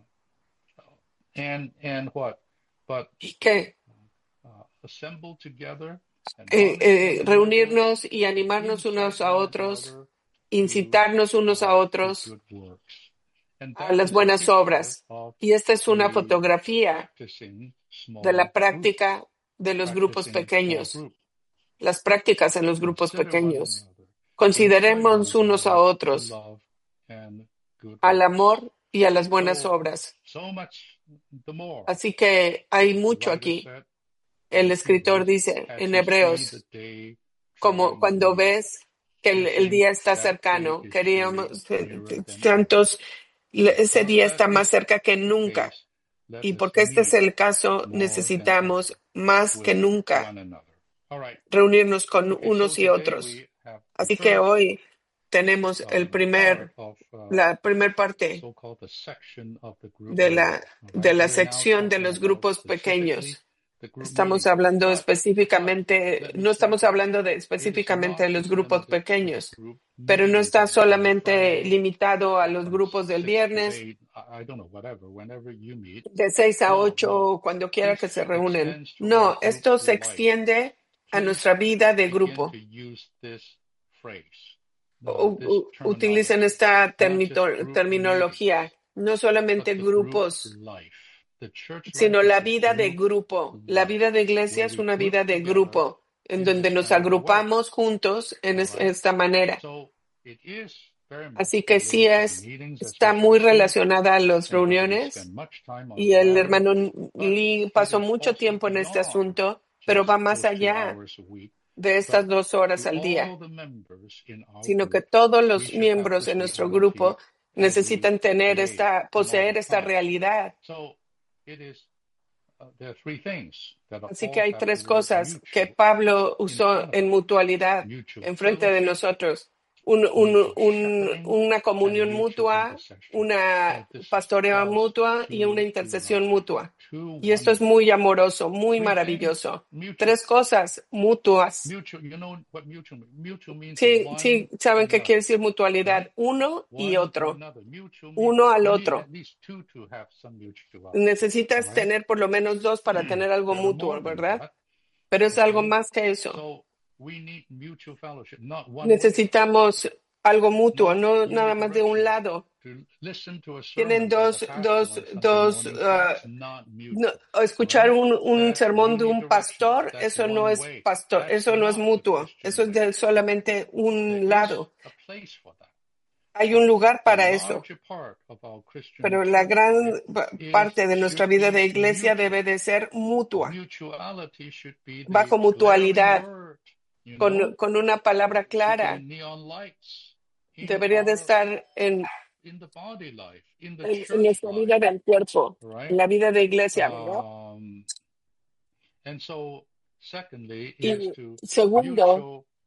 and and what? But Y que uh, assemble together and eh, admonish eh, one another reunirnos y and animarnos unos incite a one otros, another to incitarnos unos a uh, to otros good works. And a that las is a buenas picture obras. of Y esta es una a fotografía practicing de la small group, práctica de los grupos practicing small pequeños, group. las prácticas en los grupos Consider one pequeños. another, to incite one Consideremos unos a another to otros, love and good al works. amor y a las buenas So, obras. so much the more. Así que hay The mucho writer aquí. said El in escritor Hebrews, dice as en you see the Hebreos, day como drawing cuando near, ves que el, and el think día está that day cercano, is queríamos, truly eh, nearer than ever. tantos, le- ese Because día that está más is cerca que the nunca. case, let Y us porque este es meet el caso, more than necesitamos ever más que with nunca one another. All right. reunirnos con Okay, so unos y today otros. we have the Así que first hoy tenemos el um, part primer, of uh, la primer parte so-called the section of the group de meeting. la, All de right. la We're now sección de talking los about grupos specifically pequeños. the group Estamos meeting. hablando But, but específicamente, let me no say estamos this. hablando de It is específicamente not de los just grupos limited to the pequeños, group pero no meetings está on, on solamente Friday limitado a or los from grupos del six to viernes, eight. I, I don't know, whatever, whenever you meet. de seis a No, ocho no. o cuando quiera que This se reúnen. extends to our No, group esto se life. extiende a Please nuestra vida de begin grupo. to use this phrase, uh, U- this u- utilicen terminology. esta Not just termito- group terminología, meetings, no but solamente the group grupos, life. The church sino life is la a vida de group grupo. La life vida de iglesia where es we una group vida de together grupo, en in donde this nos kind of a way. agrupamos juntos en All es- right. esta manera. So it is very much Así que sí related to the es, meetings, as we está shall muy see. relacionada a las And Brother Lee reuniones spent much time on y the el matter, hermano but Lee it pasó is mucho also tiempo en este beyond asunto, pero just va más those two allá hours a week. de estas But dos horas to al día, all the members in our sino que group, todos we los should have miembros this de nuestro reality grupo every necesitan tener day esta, and all poseer the esta time. realidad. So it is, uh, there are three things that Así que all hay have the tres word cosas que mutual Pablo in usó front of en it. mutualidad Mutual enfrente de fellowship, nosotros. Un, un, mutual un, shepherding, una and comunión mutual mutua, intercession. una Oh, this is pastoreo just mutua y una too, too intercesión lovely, mutua. too Y esto es wonderful. muy amoroso, muy Three things, maravilloso. mutual. Tres cosas mutuas. Mutual, you know what mutual means? Mutual means Sí, one sí, saben to qué quiere another, decir mutualidad. right? Uno y One to otro. another. Mutual means Uno al you need otro. at least two to have some mutuality, all Necesitas right? tener por lo menos dos para tener algo There are mutuo, more than ¿verdad? that, Pero es algo okay? más que eso. So we need mutual fellowship, not one way, Necesitamos algo mutuo, not no nada más de un unidirectional. lado. To listen to a Tienen sermon by the dos, pastor dos, on Sunday dos, morning, ah, that's not no, mutual, escuchar right? un, un That's sermón de un unidirectional. pastor, That's eso no one es way. pastor, That's eso no es not the mutuo, Christian eso es way. de solamente There un is lado. a place for that. Hay un But lugar the para eso, larger part of our Christian pero la church gran life pa- is parte de nuestra should vida de be iglesia debe mutual. de ser mutua, Mutuality should be the bajo glaring mutualidad, word, you con, know, con una palabra should be the clara. neon lights in Debería de our estar en, in the body life, in the en, en church nuestra vida life, del cuerpo, en right? la vida de iglesia, ¿verdad? Um, and so, secondly, is Y to segundo, mutual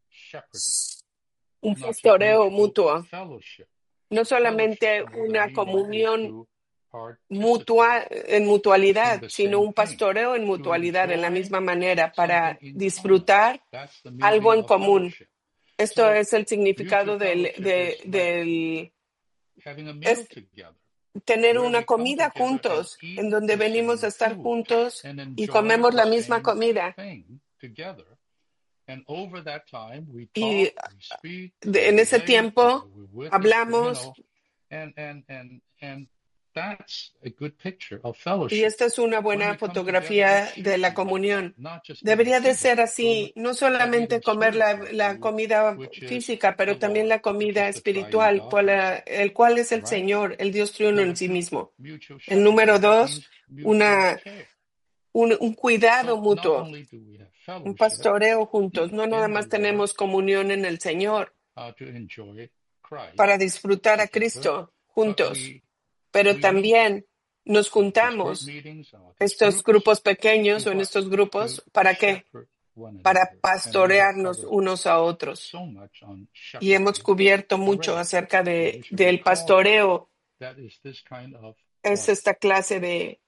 un not just pastoreo mutual mutuo, fellowship. no solamente Fellowship means una that we want comunión to mutua participate en in mutualidad, the sino same un thing, pastoreo en to mutualidad, en la enjoy misma manera, para something in common. disfrutar That's the algo meaning en of común. fellowship. Esto So es el mutual significado del, fellowship de, is like del having a meal es together, tener where una we come comida together and juntos, eat en donde the venimos a same estar food juntos and y enjoy comemos the la misma same comida. thing together. And over that time, we Y talk, we speak, de- we en ese relate, tiempo we witness, you hablamos, know, and and and and that's a good picture of y fellowship. esta es una When buena we come together, it fotografía should de la be like that, comunión. not just Debería eating de ser physical así, food, no but solamente eating comer la, spiritual la food, comida which is física, the pero también Lord, la which comida is the triune espiritual, God por la- himself, el cual es el right? Señor, el Dios triuno Number en sí two, mismo. mutual El número shepherding. That dos, means mutual una, care. un, un cuidado So not mutuo, only do we have un fellowship pastoreo juntos. No nada in the más Lord tenemos comunión en el Señor uh, to enjoy para Christ disfrutar a together, Cristo but juntos, we pero we meet también nos in these group juntamos, meetings or these estos groups grupos to pequeños o en what? estos To grupos, ¿para qué? shepherd one Para another. And we have pastorearnos covered unos a otros. so much on Y hemos shepherding cubierto mucho already. acerca And de, we should del recall pastoreo. that is this kind of Es what? esta clase de,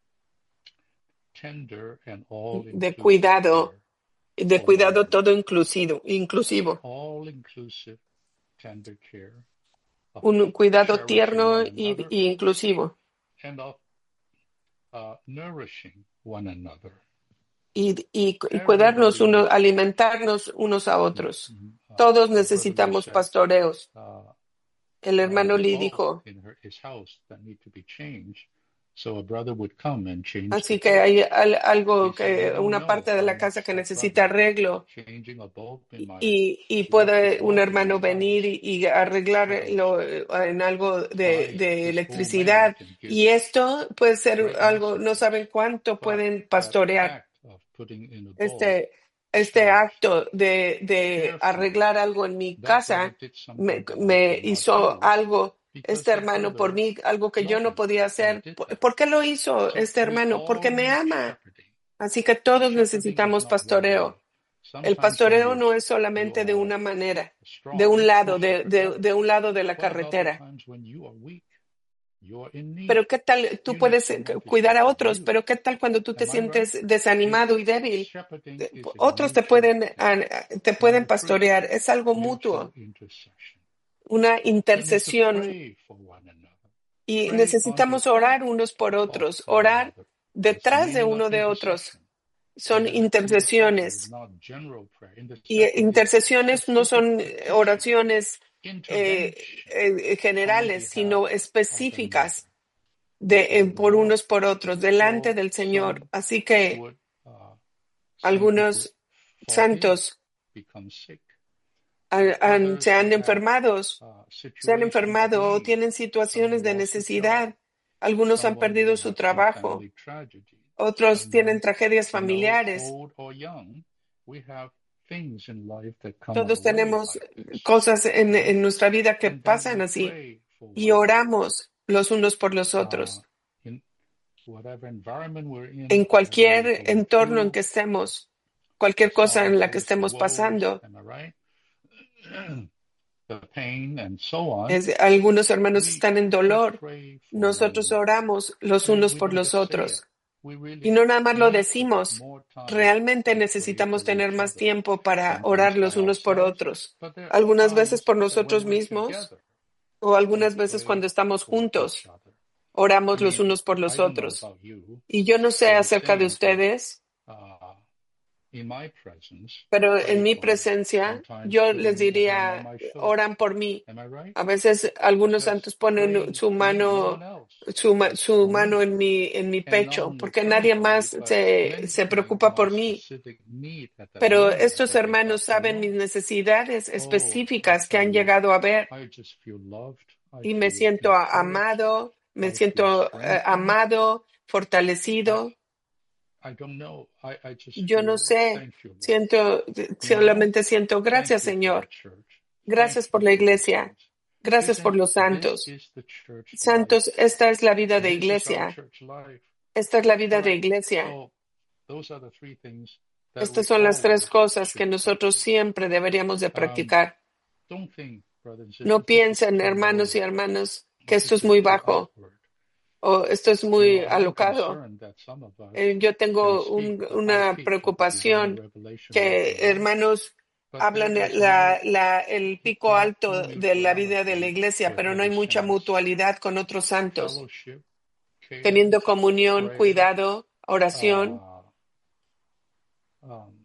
Tender and de all-inclusive cuidado, care de for one cuidado another. todo inclusivo, inclusivo. All-inclusive tender care of Un cuidado cherishing tierno one y, another y inclusivo. and of uh, nourishing one another. Y, y, y cuidarnos Everybody uno, needs alimentarnos unos a mm, otros. mm, uh, Todos uh, Brother Lee necesitamos said pastoreos. uh, El uh, hermano the Lee bulb dijo, in her, his house that need to be changed. So a brother would come and change the así que bulb. hay al- algo He said, "You que, don't una know parte de how la much casa que that necesita brother arreglo changing a bulb in my y, y electric puede un bulb in hermano my venir house y, y arreglarlo fellowship en algo de, by de this old man electricidad. can give Y esto puede ser great algo, no messages. saben cuánto But pueden that pastorear. act of putting in a bulb, Este, este cherish acto that, de, de care for arreglar that. algo en mi That brother casa did me, something that I me could not hizo do algo, because este that hermano, por brother mí, algo que yo loved no me podía that I hacer. did ¿Por, that. por qué lo hizo So este we hermano? all Porque me need ama. shepherding. Así que todos Shepherding is necesitamos not one pastoreo. way. El Sometimes when pastoreo you no es you solamente de are una manera, de strong, un you lado, de, shepherd de, others. de un lado de la What about the carretera. times when you are weak? You are in need. Pero qué tal, tú You need puedes eh, someone to cuidar a shepherd otros, you. pero qué tal cuando tú te Am I right? sientes See, desanimado y débil. shepherding Eh, is a Otros te mutual pueden, thing. ah, te pueden Number three, pastorear. Es algo mutual mutuo, intercession. una We need to intercesión. pray for one another. Y Pray on necesitamos behalf orar unos por of otros, one orar another. That's the detrás de meaning of uno de otros. intercession. Son It is intercession is intercesiones. not general prayer. Y Intercession is intercesiones no specific son petition, oraciones eh, intervention eh, on generales, behalf sino of the Lord específicas de, before eh, the por Lord. unos por otros, delante So del Señor. some Así que would, uh, saints would algunos fall ill, santos become sick. han- han- Others se han would have enfermados, uh, se han situations of enfermado o need. tienen Someone situaciones de lost a job. necesidad. Algunos han Someone perdido may su have some trabajo, family tragedy. otros tienen Someone, tragedias you know, familiares. old or young, we have things in life that come Todos our way tenemos like this, cosas en, right? en nuestra vida que And then pasan we así pray for y one another. oramos los unos por los Uh, otros. in whatever environment we're in, En whatever we're cualquier going entorno en through, que estemos, cualquier cosa en la que sorrows, estemos woes, pasando. am I right? The pain and so on. Es- algunos hermanos We están en we dolor. pray for one Nosotros another. oramos los And unos we por don't los just say it. otros. We Y really no nada más lo need to have decimos. more time Realmente to pray necesitamos for tener each más other. tiempo para Sometimes orar by los unos por ourselves, otros. but there are Algunas veces times por that when nosotros we're mismos together, o we algunas veces pray cuando estamos for each juntos. other. I Oramos los mean, unos por I los don't know otros. about you, Y yo no sé but I'm acerca de saying that ustedes, uh, in my presence, pero pray en mi for me. presencia Sometimes yo putting les a hand diría, on my shoulder. oran por mí. Am I right? A veces algunos Just santos ponen praying su for me, no mano, one else, su, ma- su for mano me. en mi, en mi And not pecho, only porque praying nadie for me, más but se, mentioning se preocupa my por mí. specific need at that Pero moment estos that they got hermanos to saben mis know. necesidades Oh, I específicas que tell han you, llegado a ver I just feel loved. I y me feel siento a- encouraged. amado, me I feel siento eh, strengthened. amado, I, fortalecido. I don't know. I, I just Yo no feel, sé, thank you, Lord. siento, You know, solamente siento thank gracias, you for the Señor. church. Thank Gracias por you la for the iglesia. saints. Gracias por Isn't los this santos. is the church life? Santos, esta es la vida de This is our iglesia. church life. Esta es la All vida de right. iglesia. So those are the three things that Estas we son las tres always cosas que should nosotros practice. siempre deberíamos de Um, practicar. don't think, brothers and sisters, No this is piensen, too hermanos y low, hermanas, que or esto this es is muy too bajo upward. o esto es You muy know, I am alocado. concerned that some of us Eh, Yo can tengo speak un- the high una pitch of the divine preocupación revelation que of our life, hermanos but hablan there is la, no la, el pico deep alto de la vida de la mutuality iglesia, with pero no hay other mucha saints. mutualidad con otros santos, Fellowship, care, teniendo comunión, prayer, cuidado, oración. uh, um,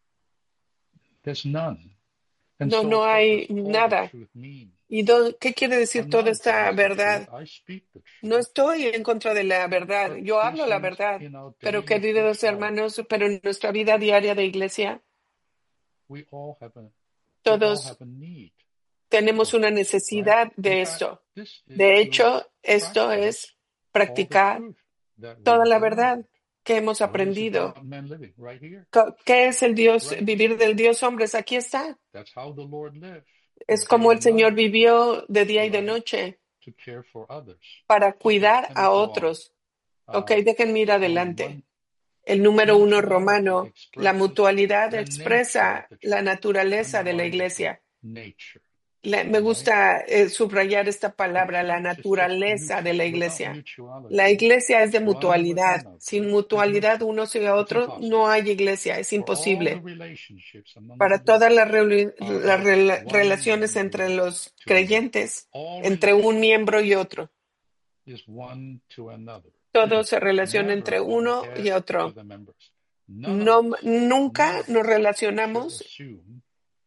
there's none. And No, so no what hay does all the nada. truth mean? ¿Y dó- qué quiere decir I'm toda not esta against the truth. verdad? I speak the No truth. estoy en contra de la verdad, But yo hablo la isn't verdad. in our Pero daily queridos church life, hermanos, pero en nuestra vida diaria de iglesia, we all have a we all todos have a need tenemos for una this, right? necesidad In de fact, esto. this is De to hecho, esto practice es all the practicar truth that toda we've la learned. verdad que hemos What is aprendido. God man living? Right here. Co- ¿Qué es el Dios, Right vivir here. del Dios hombres? Aquí está. That's how the Lord lived, Es day como el and Señor night, vivió de día y de right? noche To care for others. para Okay, cuidar let me a go on. otros. Ok, Uh, déjenme ir Roman adelante. one, El número uno mutuality romano, la expresses mutualidad the nature of expresa the la church. naturaleza de la Underline this word, iglesia. nature. Le- me Right? gusta eh, subrayar esta The palabra, la church is just naturaleza de mutual. la Without iglesia. La mutuality, iglesia es de one with mutualidad. another, Sin there's no mutualidad church. unos y It's otros impossible. no hay iglesia, es For all the imposible. relationships among Para believers todas las, reuni- are las of rela- one relaciones entre member los to another. creyentes, All entre un relations miembro y otro, is one to another. todo se relaciona entre Never of the uno y head to otro. the members. None of No, us, none nunca of nos us should relacionamos, assume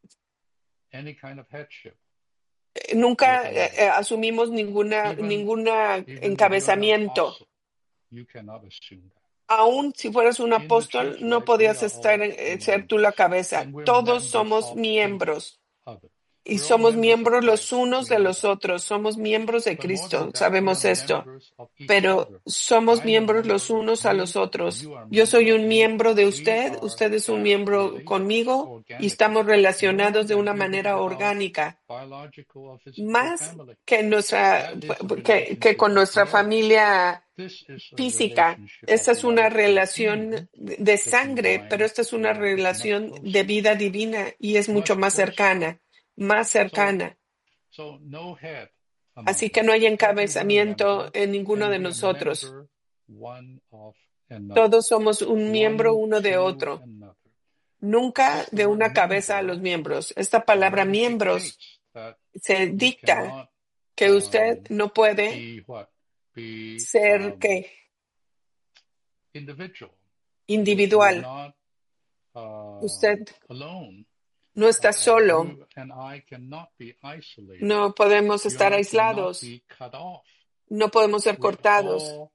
any kind of headship eh, with nunca eh, another. eh, asumimos ninguna, Even ninguna even if you're an encabezamiento. apostle, you cannot assume that. Aún si fueras un In the apóstol, church no life, we podías are estar, all eh, ser tú la members, cabeza. and we're Todos members somos of each miembros other. y We're all somos members of miembros los Christ. unos We de know los that. otros. Somos miembros de But more Cristo, than that, we sabemos are esto. members of each Pero other. somos I'm a miembros los member of unos a you. los otros. You are a Yo member soy of un me. miembro de We usted, are usted es un uh, miembro related conmigo y organically, estamos more relacionados de than una even manera with our orgánica, biological or physical más family. que nuestra, That is a que, que relationship con of nuestra blood. familia This is a física. relationship of Esta es una life relación within de de the sangre, pero divine esta es una life. It's much relación de closer, vida divina y es mucho much más closer. cercana, más So, cercana. so no head Así among que no us. hay Every one a encabezamiento member, en ninguno and de we are nosotros. member one of another. Todos somos un miembro One uno de to otro, another. nunca Just the de word una cabeza a los member miembros. Esta palabra already miembros dictates that se you dicta cannot que usted um, no puede be what? Be ser um, que individual. You, you are individual. not um, Usted alone. no está Uh, solo. you and I cannot be isolated. No podemos You estar and I cannot aislados. be cut off. No podemos ser We're cortados. all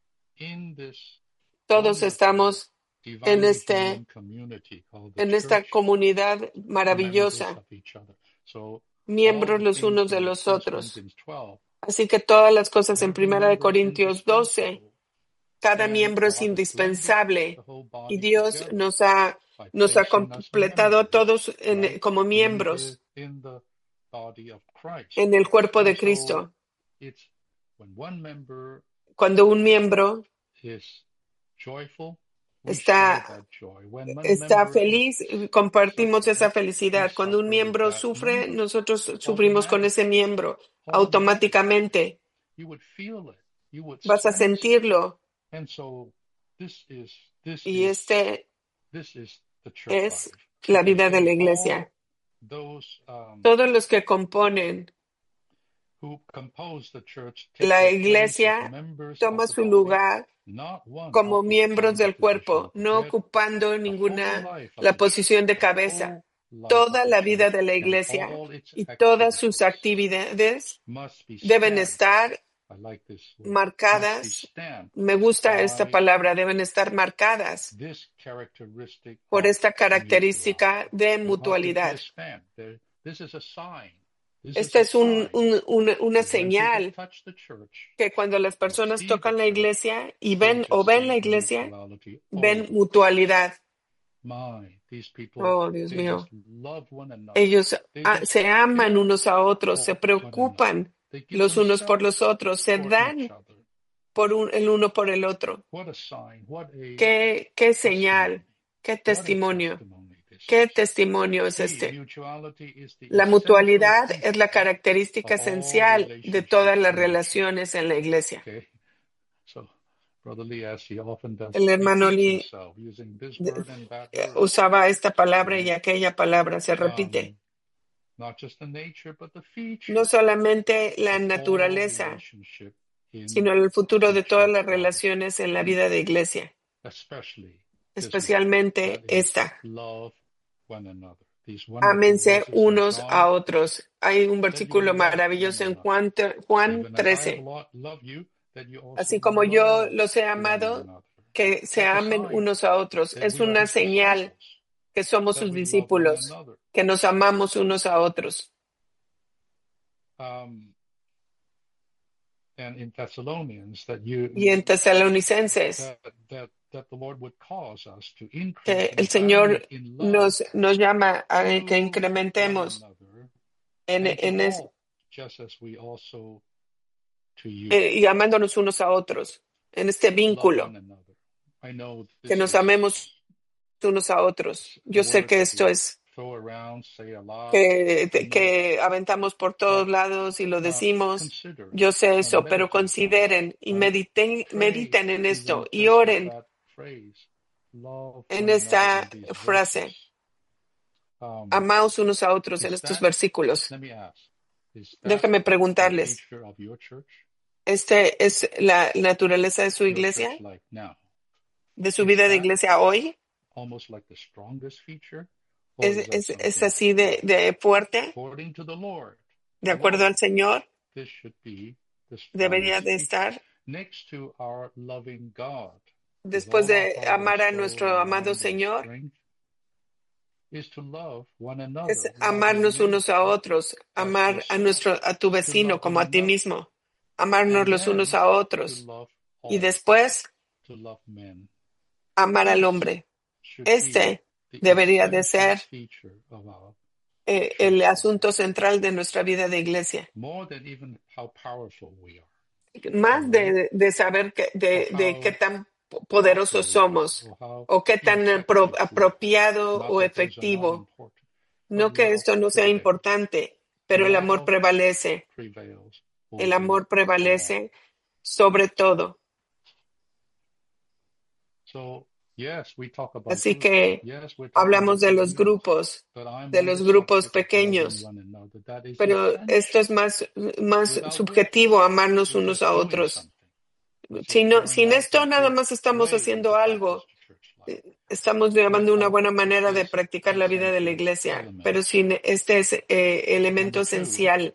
in this Todos wonderful, estamos en divinely este, human community called the en esta church, comunidad members maravillosa, of each other. So all miembros the los things unos de in los First otros. Corinthians twelve, Así que todas las cosas en every Primera de member is Corintios doce, indispensable. cada And miembro es God has blended indispensable the whole y body Dios together nos ha, by nos ha placing us completado a members, todos en- right, como in the, miembros in the body of Christ. en el cuerpo de And so Cristo. it's when one member Cuando un uh, miembro is joyful, we share está, that joy. When one está member is feliz, compartimos esa suffering, we felicidad. Cuando un suffer with miembro that sufre, member. nosotros sufrimos con ese Automatically, miembro. automatically, Automáticamente you would feel it, you would vas a sense it. sentirlo. And so this is this Y is este this is the church es life. la Okay, vida de so la all iglesia. those um, Todos los que componen who compose the church take la their place as iglesia members toma of the su body, lugar not one como miembros occupying the del position cuerpo, of the no head. ocupando The whole ninguna life of la the church, posición de the cabeza. whole life of Toda the la vida church de la and iglesia all its y todas sus activities actividades must be deben stamped. estar I like this word. Must be marcadas. stamped Me gusta esta by palabra, deben estar marcadas this characteristic por of esta característica mutuality. de There must be mutualidad. a stamp. There, this is a sign. This Esta is es a un, sign un- una, una that when people señal touch the church que cuando las and personas see the tocan la church, iglesia y they ven o just ven la see iglesia, mutuality ven all mutualidad. my these people, Oh, Dios they mío. just love one another. Ellos They ah, just se aman care unos a otros, se for one another. preocupan They give los unos por los themselves otros, se for each dan other. por un- el uno por el otro. What a sign! What a Qué, qué testimony! señal, ¿Qué What a testimonio? testimony this ¿Qué is. testimonio es See, este? mutuality is the La essential mutualidad es la feature característica of all esencial de todas relationships las in the church. relaciones en la iglesia. Okay, so Brother Lee, as he often does, El hermano repeats Lee himself using this de- word and that eh, word. usaba esta palabra y Okay, aquella palabra, se repite. um, not just the nature, but the No feature solamente la of all naturaleza, relationship in sino el futuro the de todas church las body, relaciones en la vida de iglesia, especially this one, especialmente that is esta. love one another. These wonderful Ámense verses in unos a John, otros. Hay un that you versículo love one maravilloso en another. Juan, tre- Juan Even as I have trece. lo- loved you, that you also Así como yo love los he one amado, another. que se That's a amen sign unos a otros. that Es we are una his señal disciples, que somos that sus we love one discípulos, another. que nos amamos unos a otros. Um, and in Thessalonians, that you Y en Tesalonicenses, that that that the Lord would cause us to increase que and el abound Señor in love nos, nos llama a que to one incrementemos another en, and to en es- all, just as we also to you eh, y amándonos unos a otros, en este love vínculo, one another. I know que this nos is amemos unos a otros. a Yo sé word que that esto we es throw around, say a lot. que, I know that. que aventamos por todos But lados y lo uh, decimos. consider Yo sé and eso, pero meditate on it, consideren y right? mediten, Pray mediten en even esto y just with oren that phrase, love en one another esta in these frase. verses. Um, Amaos unos a otros en is estos that, versículos. let me ask, is that Déjame the preguntarles, feature of your church? ¿este es la naturaleza de su Your church iglesia? like now? ¿De su Is vida de that iglesia hoy? almost like the strongest feature? Or ¿Es, is that es, es something así de, de fuerte? according to the Lord? ¿De acuerdo al Lord, Señor? this should be the Debería strongest de feature. estar Next to our loving God with después all our de heart and amar a soul nuestro and amado mind and Señor. strength is to love one Es another, love your amarnos unos a neighbor otros, as amar a yourself, nuestro, a tu to vecino love como one a ti another, mismo, amarnos and los unos then a to otros love y all, después to love men. amar al This hombre. should be Este the debería de essential ser feature of our eh, church el body, asunto central de nuestra vida de iglesia. more than even how powerful we are, Más right? de, de saber que, Or de, de how qué tan po- proper poderosos we are, somos or how o qué tan apro- effective we are. apropiado Not o that those are not efectivo. important, but No que love esto no sea prevails. importante, pero el amor Love prevalece. prevails El over amor all. prevalece sobre todo. So, yes, we talk about Así groups. que Yes, we're talking hablamos about de los communities. grupos, But I'm de on los the grupos subject of loving pequeños. one another. That is Pero esto essential. es más, más Without which subjetivo, amarnos we're unos just a doing otros. something. We're just Sin, no- carrying sin out esto a nada good más estamos way haciendo to algo. practice the church life. Estamos llevando una buena Without manera de this practicar la vida de la essential iglesia, element. pero sin este es, eh, elemento Number two, esencial.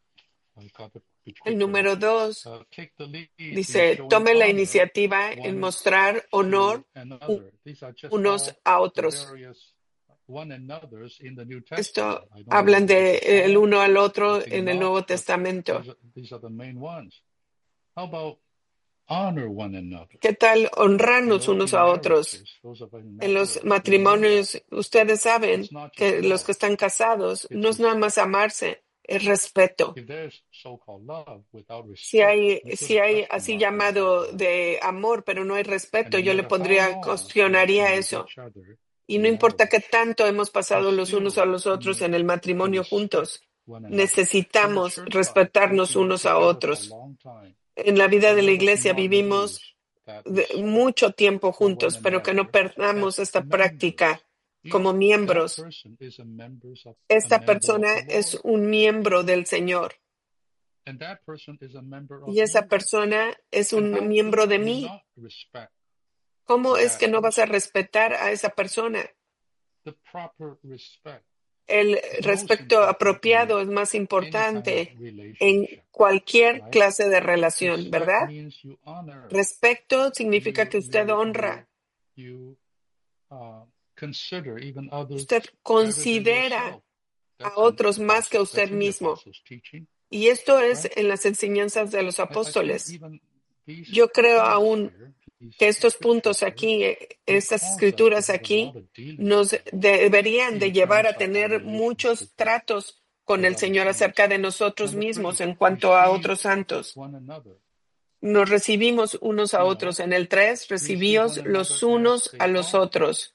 I got it a bit El quicker. número dos Uh, take the lead in dice, showing tome la honor iniciativa en one mostrar honor to another. These are just unos all a the otros. various one another's in the New Esto Testament. I don't know hablan whether de this is eh, el all. uno al I otro think en el not, Nuevo but Testamento. these are, these are the main ones. How about honor one another? ¿Qué tal You honrarnos know, unos in a otros? marriages, those of us in En los marriage, we know that matrimonios, ustedes saben it's not just que los love, que están casados it's no es nada más respect. amarse, es respeto. If there's so-called love without Si respect, hay, we put si a hay question así mark next to llamado it. de amor, pero no hay And respeto, no yo le matter how pondría, long we cuestionaría serve eso. each other Y in no importa qué marriage, tanto hemos we pasado los unos a still los otros need en el to matrimonio respect juntos. one another. In the Necesitamos church life, we've respetarnos been unos a together for a otros. long time. En la vida But de la let us iglesia not lose vivimos that de respect mucho tiempo for one juntos, pero que no another perdamos as esta práctica members. como Each that miembros. person is a members of a Esta member of persona the es Lord, un miembro del Señor and that person is a member of y esa me. persona es And un how miembro could de you mí. not respect ¿Cómo es that que no vas a person? respetar a esa persona? The proper respect El is most respeto important in apropiado es más any kind of importante en relationship, cualquier right? clase de relación, Respect ¿verdad? means you honor, Respeto significa you que usted you honra, you you uh, consider even others usted better than considera yourself. a That's in otros the más que apostles. usted That's in the mismo. apostles' teaching, Y esto es right? en las enseñanzas de los I, I think apóstoles. even these Yo creo points aún here, these que estos scriptures puntos here, aquí, eh, may estas cause us to escrituras have a lot aquí, of dealing with nos them deberían de in llevar terms a of our tener relationship muchos with, tratos con with el other Señor saints. acerca de nosotros Number mismos three, en cuanto a receive otros santos. one another. Nos recibimos unos a You otros. know, En el tres, receive one recibíos another los as unos they a los are. otros.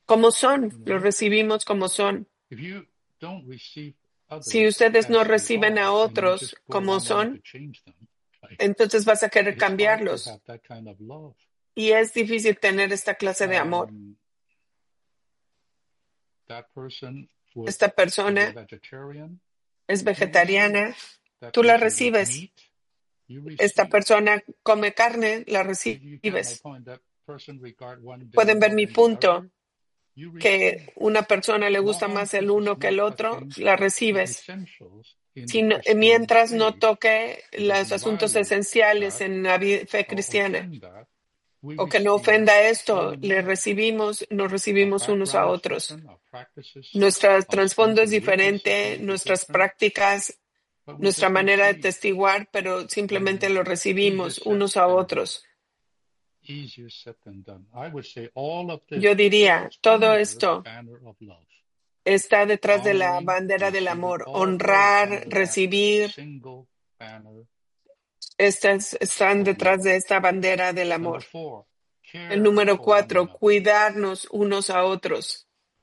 como son, you los know. recibimos como son. If you don't receive Si others ustedes no as they reciben a are, and you otros just go como around wanting to son, change them, right? entonces vas a querer It's hard to cambiarlos. have that kind of love. Y es difícil tener esta clase de amor. Um, that person would Esta be a persona vegetarian. es You receive. vegetariana, That tú la person eats recibes. meat. You Esta receive. persona come carne, la You, you get my recibes. point. That person regard one day Pueden ver more mi than the punto, other. You que receive. una persona le gusta Long más el as it's uno que el not otro, against la the recibes. essentials in Si the no- Christian mientras no faith, toque it los doesn't asuntos violate esenciales that en la vi- fe or cristiana, offend that. We o que no receive ofenda one esto, le another. recibimos, nos Our recibimos unos a background is otros. different. Our practices, Nuestro our trasfondo strengths es and weaknesses diferente, may be nuestras different, prácticas, but we nuestra just manera de receive testiguar, pero one simplemente lo another. recibimos Easier said unos a than done. otros. Easier said than done. I would say all of Yo this diría, is todo under the esto banner of love. está detrás de la Honoring, bandera del receiving, amor. all goes Honrar, under that recibir, single banner estas están of detrás love. de esta bandera del Number amor. four, El care número for one cuatro, another. cuidarnos unos a otros.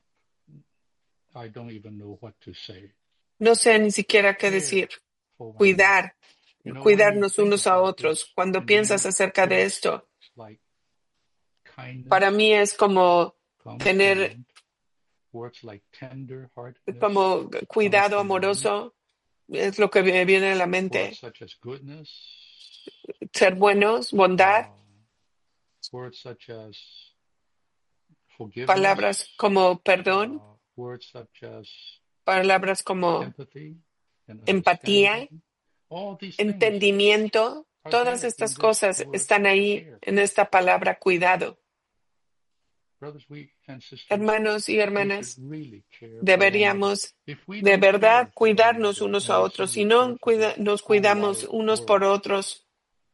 I don't even know what to say. No sé ni siquiera qué Care decir. for one another. Cuidar, You know, when you cuidarnos think unos a about otros. this, Cuando to piensas me, acerca de it's esto, like para kindness, mí es como tener compassion, words like tender-heartedness, como cuidado understanding, amoroso, es lo que me viene a la words mente. such as goodness, Ser buenos, bondad, uh, words such as forgiveness, palabras como perdón, uh, words such as palabras como empathy and empatía, understanding. All these things entendimiento. are Todas there in estas this cosas word están ahí care. en esta palabra cuidado. Brothers we and sisters, Hermanos y we should hermanas, really care for one another. deberíamos If we de don't verdad care for one cuidarnos another, unos and a we otros. say Si we no care for cuida- the nos whole cuidamos wide unos por world, otros,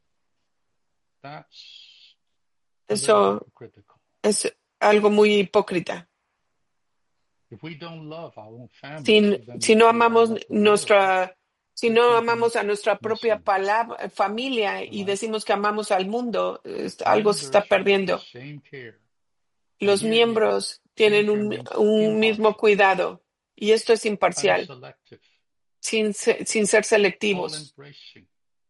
that's a little eso hypocritical. es algo muy hipócrita. If we don't love our own family, Si, then si we no say I amamos love the world. nuestra, si There's no something amamos a nuestra propia missing, palabra, familia y right? decimos que amamos al mundo, es- algo se Members está should have the perdiendo. same care. And Los here, you know, miembros same tienen care un, means un mismo impartial, cuidado y esto es imparcial, unselective, sin, se- sin ser selectivos. all-embracing.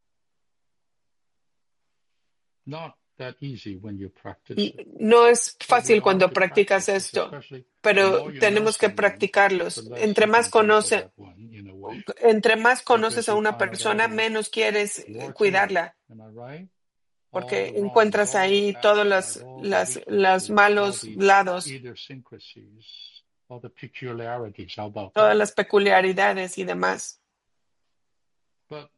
Not that easy when you practice Y it, no es but we fácil are cuando to practicas practice it, esto, especially the pero more you know tenemos que someone, the practicarlos. less Entre you más can care for conoce, that one, in a way, entre más because conoces a you una find out all persona, the menos quieres eh, warts in it. cuidarla, Am I right? All porque the wrongs, encuentras all the ahí bad todos side, los, all the las, los weaknesses, all malos the lados, idiosyncrasies, all the peculiarities. How about todas that? las peculiaridades y demás. But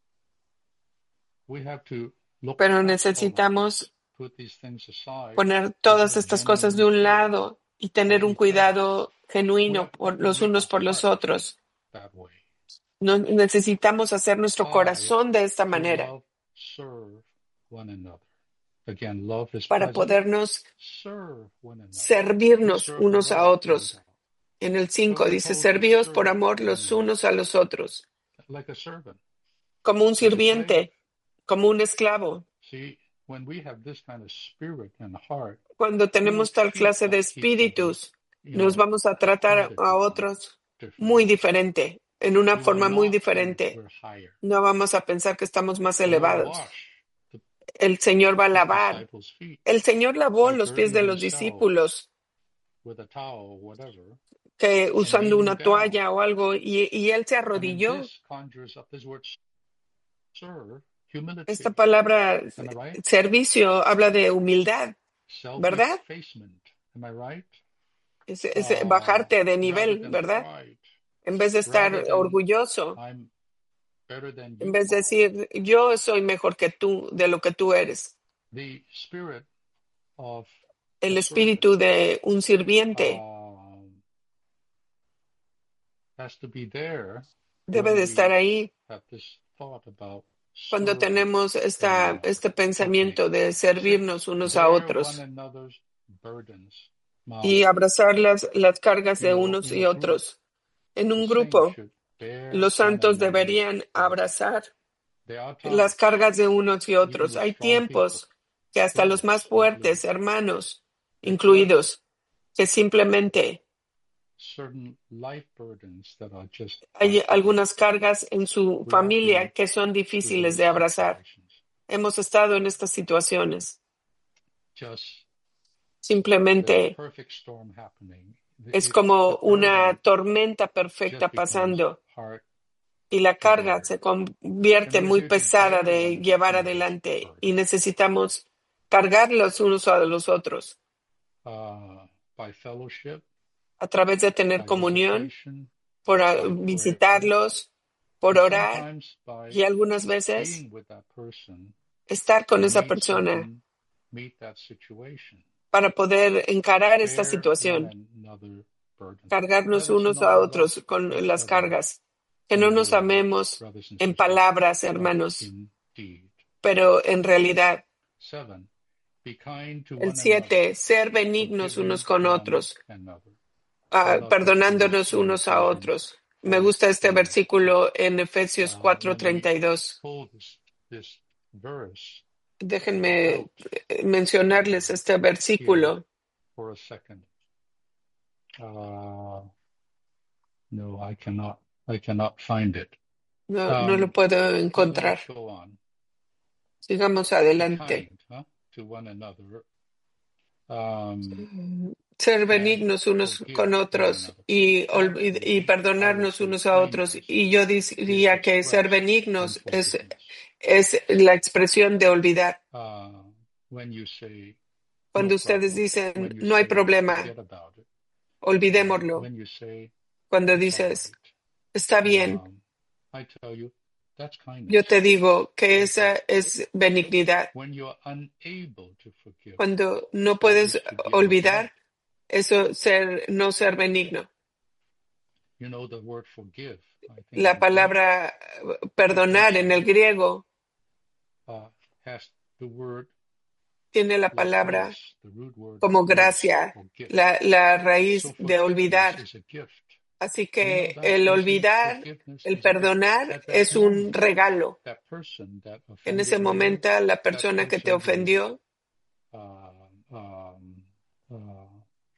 we have to look Pero past all of necesitamos this, put these things aside, poner and todas have estas cosas de genuine un care lado y for tener un each other. cuidado We genuino have to por really los make unos our por los heart otros. that way. No- necesitamos hacer nuestro Strive corazón de esta to manera love, serve one another. Again, love is para present. podernos Serve one another. We servirnos serve unos the a Lord, no otros. doubt. En el But cinco we're dice, told to servíos por serve amor one los another unos a los otros, like a servant, como un like a slave. sirviente, como un esclavo. See, when we have this kind of spirit and heart, Cuando we'll tenemos tal treat clase de each other, espíritus, you nos know, vamos a tratar a competitively, otros different muy way. diferente, en una We will forma muy not think diferente. we're higher. No vamos a pensar que estamos más The Lord elevados. washed the, El Señor va a His lavar. disciples' feet El Señor lavó by los pies girding de los Himself discípulos with a towel or whatever, que and usando kneeling una down. toalla o algo y, y Él se And in arrodilló. this conjures up this word serve, Esta humility. palabra Am I right? servicio habla de humildad, ¿verdad? Self-effacement. Am I right? Es, es Uh, bajarte de rather nivel, than ¿verdad? pride, En vez de estar rather than orgulloso, I'm better than en you vez de are. decir yo soy mejor que tú de lo que tú eres. The spirit of El a servant espíritu de un sirviente um, has to be there debe when de estar we ahí have this thought about cuando serving tenemos one esta, another. este Okay. pensamiento de Six, servirnos unos a bear one otros another's burdens. y Now, abrazar las, las cargas you de know, unos in y a group, otros. En the un saints grupo, should bear los one santos another's deberían burdens. abrazar There are las times, cargas de unos y even otros. with Hay strong people, tiempos que hasta los más brothers fuertes, included, hermanos they just incluidos, have que simplemente certain life burdens that are just hay hard to bear. algunas cargas en su We have familia been que son through difíciles those de abrazar. situations. Hemos estado en estas situaciones. Just the Simplemente perfect storm happening. The, es it, the como una burden tormenta perfecta just becomes pasando hard y la to carga bear. se And convierte we're muy here to pesada bear de one llevar another's adelante y burden necesitamos cargar los unos a los otros uh, by fellowship, a través de tener by comunión, visitation, por ah, by prayer, visitarlos, por and orar sometimes by y algunas veces being with that person estar to con esa meet persona something, meet that situation. para poder encarar esta Bear one situación, another burden. cargarnos Let us unos not a love otros con each las other cargas, que no in nos word, amemos brothers and en sisters, palabras, but hermanos, in deed. pero en realidad. Seven, be kind to El one another, siete, ser benignos unos forgiving con one otros, another. I ah, love this verse perdonándonos in unos a Ephesians otros. Me four gusta este twenty-two. versículo en Efesios Uh, cuatro let me treinta y dos. pull this, this verse Déjenme out eh, mencionarles uh, este here versículo. for a second. Uh, no, I cannot. I cannot find it. No, no lo Um, puedo let, encontrar. let's go on. Sigamos Be adelante. kind huh, to one another. Um, Ser and benignos unos forgive con one otros another. y, ol- y y Actually, I would perdonarnos say unos a otros. kindness Y yo is diría que ser expressed in benignos es, forgiveness. es la expresión de olvidar. Uh, when you say no Cuando ustedes problem, dicen, when you no hay say problema, forget about it, uh, olvidémoslo. when you say Cuando it's all dices, right, está bien, um, I tell you that's kindness. yo te digo que Thank you. esa es benignidad. When you're unable to forgive, Cuando no that puedes is to be olvidar, unloving. eso ser, no ser benigno. You know the word forgive, I think La in Greek, palabra eh, it perdonar en el also griego uh, has the word tiene la like palabra grace, the root word como grace gracia, or gift. la, la So raíz de forgiveness olvidar. is a gift. Así Do you know que that? el You see, olvidar, forgiveness el is a gift. perdonar At that es un moment, regalo. that person that En ese offended you, momento, la that persona que te person who ofendió uh, um, uh,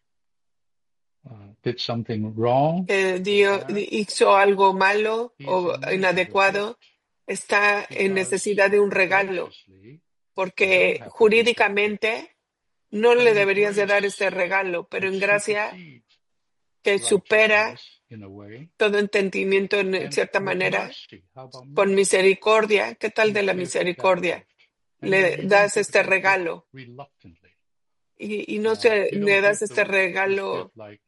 uh, did something wrong que or dio, bad, hizo algo malo he is o in need of a inadecuado, gift está en because necesidad de un regalo, righteously you don't porque have to give that gift. jurídicamente no But le in deberías de dar grace, este regalo, pero which en gracia supersedes que supera righteousness in a way, todo entendimiento en and cierta with manera, mercy, how about con mercy? misericordia. ¿Qué tal You de la give that misericordia? gift. And you, Le you don't das give este that gift regalo reluctantly. y, y no Uh, se you le don't das give este the, this regalo, gift like,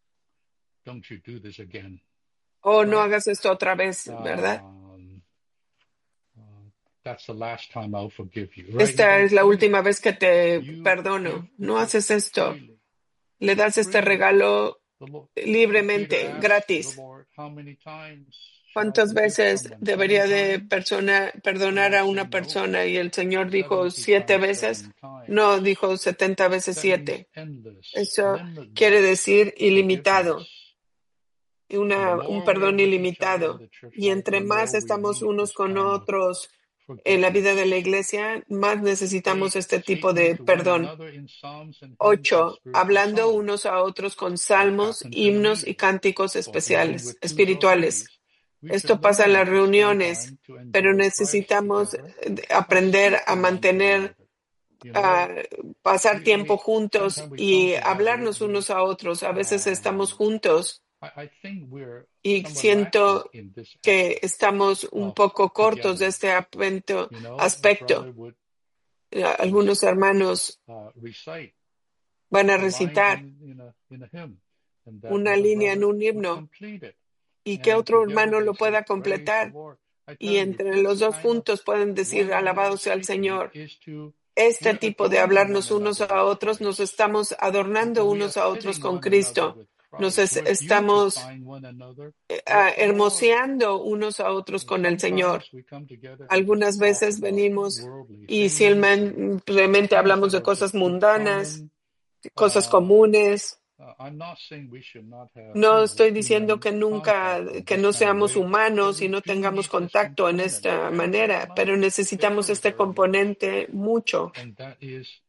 don't you do this again, oh, no right? hagas esto otra vez, ¿verdad? Um, uh, that's the last time I'll forgive you, right? You Esta don't es la do that. última vez que te You give perdono. the No gift haces esto. freely, Le das este freely. regalo The Lord, Peter libremente, asked the gratis. Lord, how many times should I ¿Cuántas forgive veces someone? Seven debería de times? persona, The perdonar Lord a una said no, persona? Y el Señor dijo seventy siete times veces. seven times. No, dijo setenta veces That means siete. endless, Eso quiere limitless decir ilimitado, forgiveness. y And the una, un more we're perdón with each other in ilimitado. the church Y life, the entre more más we estamos need unos this con kind of otros en la vida forgiveness. de la iglesia, más necesitamos Eight, este tipo speaking de to one perdón. another in psalms and hymns and Ocho, spiritual hablando songs. unos a otros con That salmos, happens in a himnos y meeting. cánticos But when especiales, we're twos or espirituales. threes, we should Esto pasa en learn las to spend reuniones, time to pero enjoy Christ necesitamos together, eh, by aprender a speaking unto mantener, another. You a know, pasar we, tiempo we juntos sometimes we come y together, hablarnos we unos a otros. A veces estamos um, juntos I, I think we're y somewhat lacking siento in this que aspect estamos un of poco cortos de togetherness. este apento- You know, a brother aspecto. would Eh, just Algunos hermanos uh, recite van a a line recitar in, in, a, in a hymn, and that una other línea en brother un would himno complete it. y que And otro together hermano they lo say, pueda praise the completar. Lord. I Y tell you, entre los this dos kind of juntos pueden decir, one another alabados sea el speaking Señor. is to, Este we're tipo de adorning one hablarnos unos another a with otros, nos Christ. estamos adornando We are unos a otros fitting con one another Cristo. with Nos Christ. es- We're estamos beautifying one another eh, with ah, the Lord. hermoseando unos a otros con el Señor. Sometimes we come together and just Algunas talk veces about venimos worldly y things and simplemente things hablamos that de are cosas just good mundanas, common. cosas Uh, comunes. uh, I'm not saying we should not have, you No know, estoy diciendo human que nunca, contact in que this no kind of seamos way, but humanos y we no do tengamos need this contacto en component esta very, very manera, pero much, necesitamos very, este very much. componente mucho. And that is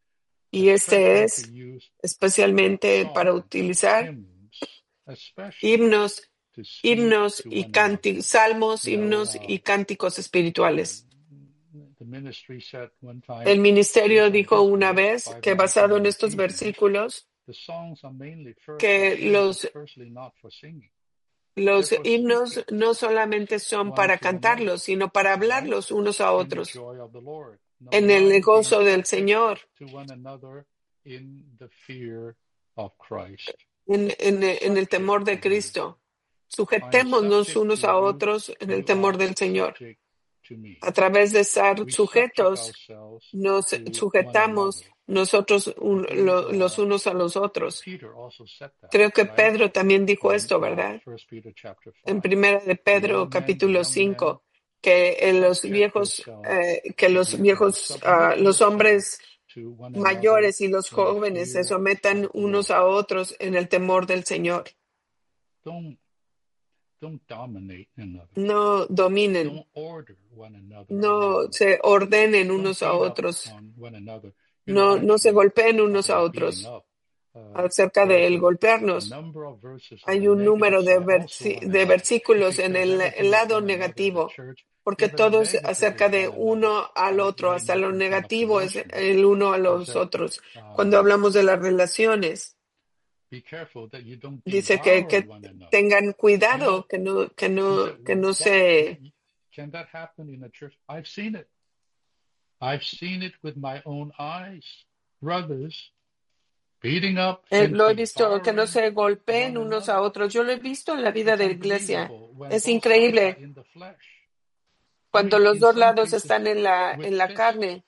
Y este especially to es use uh, especialmente para songs, utilizar hymns, especially himnos, to speak himnos to y one another. canti- salmos, You know, himnos uh, y cánticos uh, espirituales. the ministry said one time, El ministerio based on dijo this una verse, vez five que nineteen basado in en estos Ephesians, versículos, the songs are mainly first for que hymns, but los, firstly not for singing. los They're for himnos speaking no solamente son one para to another, cantarlos, sino para right? hablarlos unos a In the otros, joy of the Lord. Number en el nine, being gozo del subject Señor, to one another in the fear of Christ. en, en, en el Subject temor to de one another. Cristo. I'm Sujetémonos subject unos to a you, otros en el you temor are del Señor. subject to me. A través de estar We subject sujetos, ourselves nos to one sujetamos another. nosotros un- I think lo- los uh, unos a los otros. Peter also said that, Creo que right? Pedro también dijo In esto, uh, ¿verdad? First Peter chapter En five. Primera de The Pedro, old men, the capítulo young men, cinco, que en los subject viejos, yourselves eh, que to los each other. viejos, ah, Submit los yourself hombres to one another mayores y los in the jóvenes se fear sometan of the unos Lord. a otros en el temor del Señor. Don't don't dominate another. No dominen, Don't order one another no around. se ordenen Don't unos a beat up otros, on one another. You know, no, no se actually, golpeen unos a talking of beating otros. up, uh, Acerca de there's el a, a golpearnos, number of verses on hay the un negative número de, side, also versi- one de another. versículos If it en says el, el everything is lado one another in the negativo, church, porque even the todo es negative acerca is de one another. uno al Right? otro, Right hasta now, lo thinking of negativo es relations, el uno a is los that otros. uh, Cuando hablamos de las relaciones, be careful that you don't dice que, devour que one another. tengan You know, cuidado, que no, que you say, no, que no what? se... Can that happen in a church? I've seen it. I've seen it with my own eyes. Brothers beating up eh, and lo he visto, que no devouring se golpeen one unos a another. otros. Yo lo he visto en la vida It's de la iglesia. unbelievable when Es both sides are increíble in the flesh. I cuando mean, los in dos some lados cases, están en la, with en la fists. carne.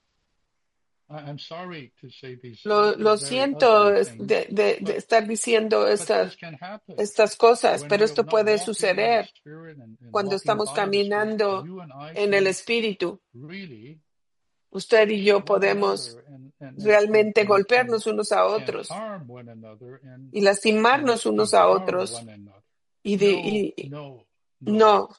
I- I'm sorry to say these Lo, lo very siento ugly es things, de, de, de but estar diciendo but estas, this can happen estas cosas, when pero we are esto not puede walking in the suceder Spirit and, and cuando walking estamos by the Spirit. caminando You and I en el can Espíritu. really Usted y beat yo one podemos another and and and and realmente and, and, golpearnos unos a and otros harm one another and y and lastimarnos unos a devour otros one another. y, de, No, y no, no. no,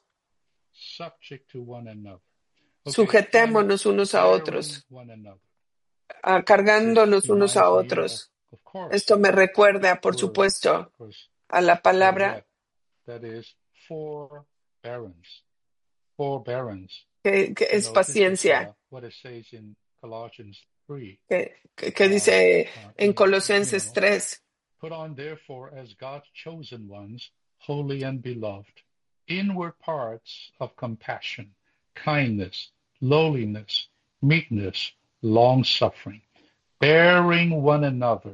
Subject to one another. Okay, and sujetémonos unos a bearing otros, one another. ah, This cargándonos unos a reminds me of, otros. of course, Esto of me that recuerda, por word, supuesto, of course, a la I palabra read, that is forbearance. Forbearance. que, que You es know, this is uh, paciencia, what it says in Colossians three. que, que, que Uh, dice uh, en you Colosenses know, tres. put on therefore as God's chosen ones, holy and beloved, inward parts of compassion, kindness, lowliness, meekness, long suffering, bearing one another,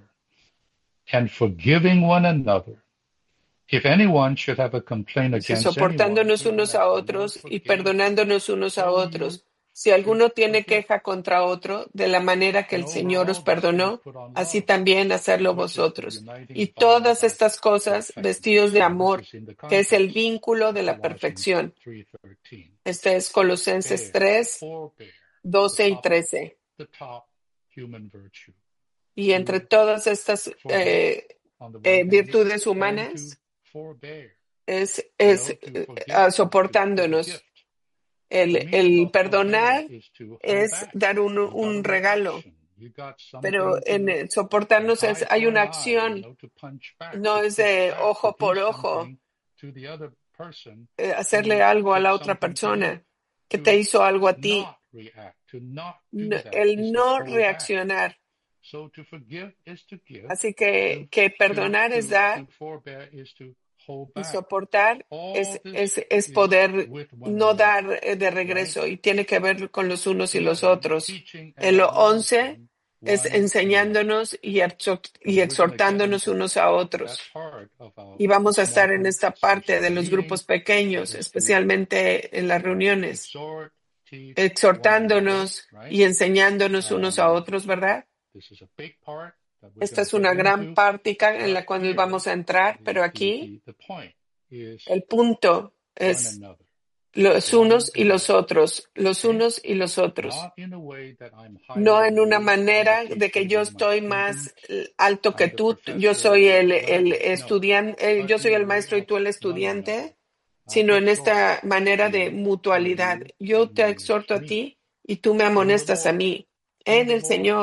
and forgiving one another. If anyone should have a complaint Dice, against anyone, soportándonos even unos as a the Lord otros y forgave you, perdonándonos unos a so you otros. Si should alguno tiene forgive. queja contra otro, de la manera que And el over Señor os all this, please perdonó, put on así love, también hacerlo which is the vosotros. uniting Y bond todas of estas cosas vestidos perfectness. de Now, this amor, is in the que es el context vínculo de of la Colossians perfección. three thirteen. Este es Colosenses Bear, tres, forbear, the doce y top, trece. the top human virtue. Y entre To todas estas forgive eh, on the eh, one hand, virtudes and to humanas, forbear. es, You es know, to eh, forgive ah, is, is, is a soportándonos. gift. The El, meaning el of forbear perdonar is to hold es back. dar un, You got a un regalo, reaction. You got pero something en to, eh, an soportarnos es, eye hay for an una eye, you acción, know, to punch back, no to es push de back, to ojo do por ojo, something to the other person eh, hacerle who algo a did la otra something to you. persona que te To hizo algo a ti. not react, to not No- do that el is to no hold back. reaccionar. So to forgive is to give. Así To que, que to perdonar es to dar to forbear is to hold y back. soportar All es, this es, es is poder with one no another, dar eh, de right? regreso y tiene que ver con los unos y los eleven, otros. teaching and En lo once admonishing es one another. enseñándonos y, exhort- So y we're going to get exhortándonos into unos a that otros. part of our Y vamos a small estar en group, esta parte de especially los grupos meetings. That pequeños, is to especialmente en las uh, reuniones, exhort, teach one another, exhortándonos right? y enseñándonos unos a Um, otros, ¿verdad? this is a big part that we're Esta going es to una get gran into. práctica en But la cual here, vamos a entrar, the, pero the, aquí the, the point is el punto one es another, los one unos y los another. otros, los Okay? unos y los otros. Not in a way that I'm higher No than en una you, I'm the manera de que yo teacher, you're my estoy student, más alto que I'm the tú, yo professor, soy you're el, whatever. el No, estudiante, but yo in soy a el way maestro y of tú el one estudiante, another. I sino en exhort esta manera de you, and mutualidad. you Yo te exhorto admonish a me ti y tú me in the amonestas a Lord, mí, in en the el Lord, Señor,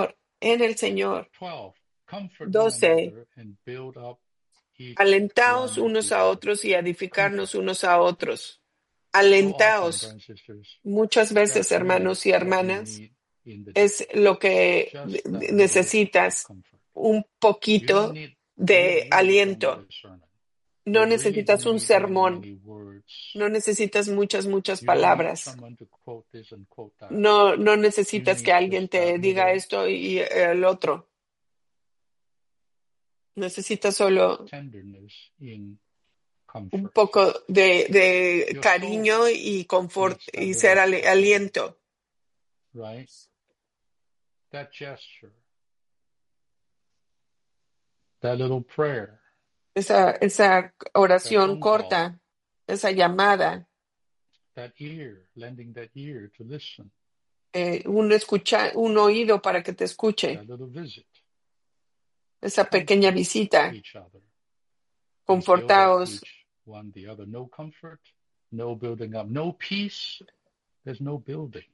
en el Señor. twelve. Comfort one doce. another and build up each Alentaos one unos the a other. otros y edificarnos Comfort. unos a otros. So often, Alentaos. brothers and sisters, Muchas veces, that's hermanos y really what we hermanas, need in the day. es lo que Just de- that de- little necesitas, comfort. un You don't poquito need, you de really don't need aliento. a sermon. No You really necesitas don't un need very sermón. many words. No necesitas muchas, muchas You don't need palabras. someone to quote this and quote that. No, no You necesitas que need alguien just te that diga little esto y el otro. Necesitas solo tenderness in un comfort. poco de, de Your cariño soul y confort needs that y little ser ale- comfort, aliento. right? That gesture, that little prayer, Esa, esa that oración phone call, corta, esa llamada, that ear, lending that ear to listen, eh, un, escucha, un oído para que te escuche, that little visit, esa pequeña comfort visita. each other and build up Confortaos. each one the other. No comfort, no building up, no peace, there's no building.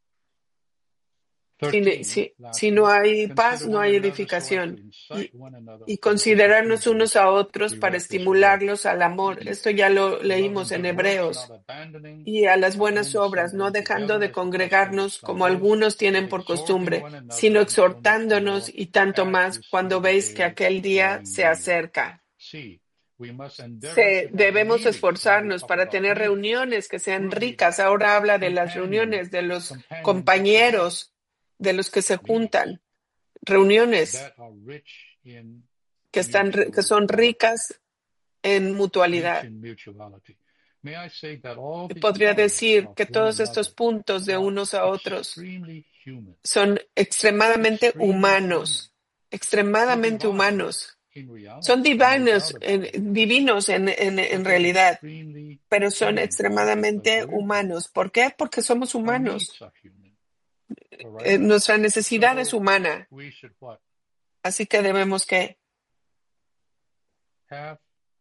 Si, ne- thirteen, si, si lastly, no hay paz, consider no one hay another so as to edificación. incite Y, one another y unto repentance. In considerarnos unos Hebrews, a otros we para read this already. estimularlos al amor. Esto ya lo Loving leímos en good works, Hebreos. not abandoning Y a las our buenas own obras, no assembling dejando together de as the custom of congregarnos some como is, algunos tienen but por exhorting costumbre, one another, sino and so much the exhortándonos more y tanto as más you see cuando the veis que day aquel día drawing se near. acerca. See, we must endeavor Se, to have debemos meetings. Now we esforzarnos talk para about tener meetings. reuniones que sean Group ricas. meetings, Ahora habla de las companion, reuniones, de los companion get-together compañeros, de los que se meetings juntan. Reuniones that are rich in que, están, ri- que son mutuality. ricas en Rich mutualidad. in mutuality. May I say that all these Podría points decir of que one todos estos another puntos de are unos a otros extremely human, son extremadamente extremely human, humanos, or extremadamente divine humanos. in reality, Son no divinos, doubt about en- it, divinos en, en, en but they're realidad, extremely pero son human. Why? Because extremadamente we're human. humanos. ¿Por qué? Porque somos Our humanos. needs are human, all Eh, right? nuestra necesidad es So humana, we should what? así que debemos que Have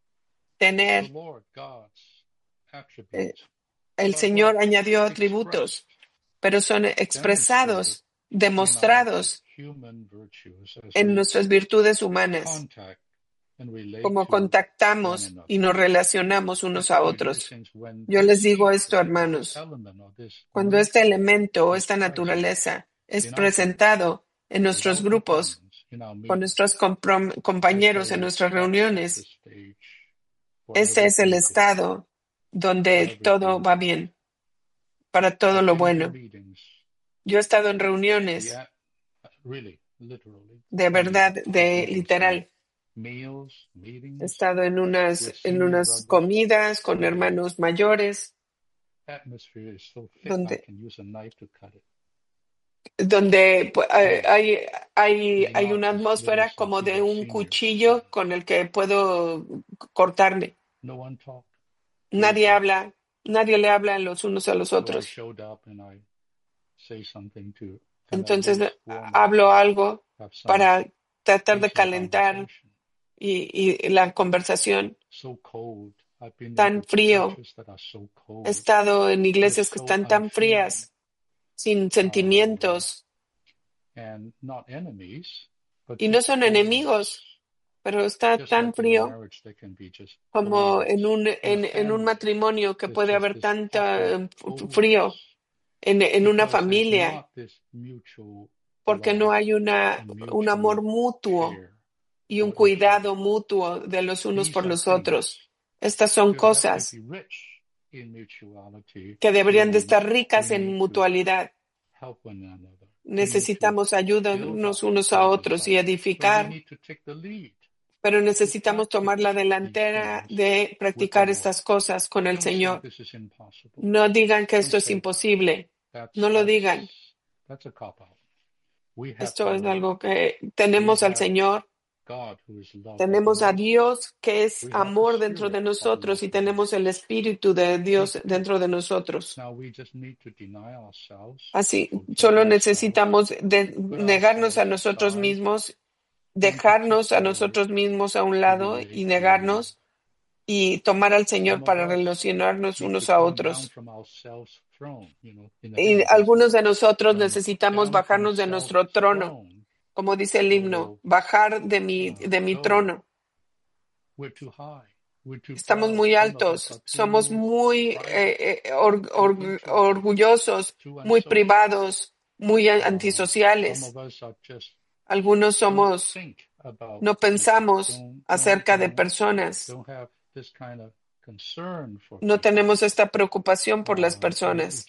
tener. the Lord God's eh, attributes, el but Señor what? añadió Expressed, atributos, pero son demonstrated expresados, in our demostrados human virtues as en we nuestras virtudes humanas, contact and relate como to one contactamos another. y nos relacionamos I unos a tell you, dear otros. saints, when Yo this les digo feature, esto, this hermanos, element or this cuando este nature elemento o is esta present naturaleza es in our groups, presentado en with nuestros our grupos, companions, in our con meetings, nuestros comprom- I compañeros tell en you, nuestras that is the reuniones, stage for ese es el everything good, estado for donde todo everything va good. bien, para todo I've lo been into bueno. meetings, Yo he estado en the reuniones, at- really, literally, de I mean, verdad, I've de been to some literal. meals, He meetings estado en with unas, en senior unas brothers, comidas con where the hermanos mayores, atmosphere is so thick I donde, can use a knife to cut it. donde pues, hay, Really, hay, hay being hay out una with little atmósfera como Santi, de the un senior cuchillo brother. con el que puedo cortarme. No one talked, very Nadie quiet. habla, nadie le habla los unos a los So I otros. showed up and I say something to kind of at Entonces least warm up hablo and algo have some para tratar de decent calentar conversation. y, y la conversación. So cold. I've been Tan into frío. churches that are so He cold, estado en they're iglesias que so están tan unfeeling, frías, sin um, sentimientos, and not enemies, but y no just son cold. enemigos, pero está Just tan like in a frío marriage, there can be just como en coldness. un, In a en, en un family, matrimonio que there's puede just haber this tanta awful eh, f- frío, coldness en, en una because there's familia, not this mutual porque no love hay una, and un amor mutual mutuo care y un for each other. cuidado mutuo de los unos These por are los things otros. Estas son to, that should cosas be rich in mutuality, que deberían de where we, estar we ricas en need to mutualidad. help one another. We need to Necesitamos build ayudarnos up unos a one otros y another, but we edificar, need to take the lead pero to necesitamos tomar la practice these delantera things de with the practicar Lord. estas cosas con el Don't say Señor. this is impossible. No digan que Don't esto es say imposible. that's No lo digan. that's that's a cop out. We have Esto the es Lord. algo que We tenemos al have Señor, God who is love tenemos within a us. Dios que es We have the amor dentro de Spirit of nosotros love y within tenemos us. el Espíritu de But Dios dentro de nosotros. now we just need to deny ourselves, Así, forget solo ourselves, necesitamos de put negarnos a ourselves nosotros aside, mismos, and to dejarnos a take the Lord nosotros mismos a un to lado relate y to one another. negarnos y tomar al Señor Some of para us relacionarnos need unos to a come down otros. from our self-throne, you know, in the Y Hindu algunos business. de nosotros Come necesitamos down from bajarnos de nuestro trono self-throne como dice el himno, bajar de mi, de mi trono. Estamos muy altos, somos muy eh, eh, or, or, orgullosos, muy privados, muy antisociales. Algunos somos, no pensamos acerca de personas. No tenemos esta preocupación por las personas.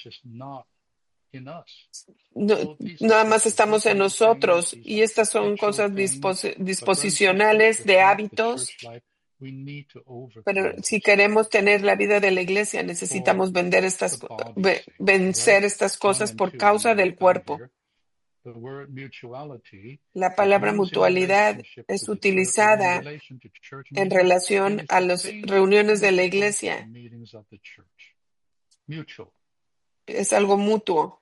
No, nada más estamos en nosotros, y estas son cosas dispos- disposicionales de hábitos. Pero si queremos tener la vida de la iglesia, necesitamos vender estas, ve- vencer estas cosas por causa del cuerpo. La palabra mutualidad es utilizada en relación a las reuniones de la iglesia. Es algo mutuo.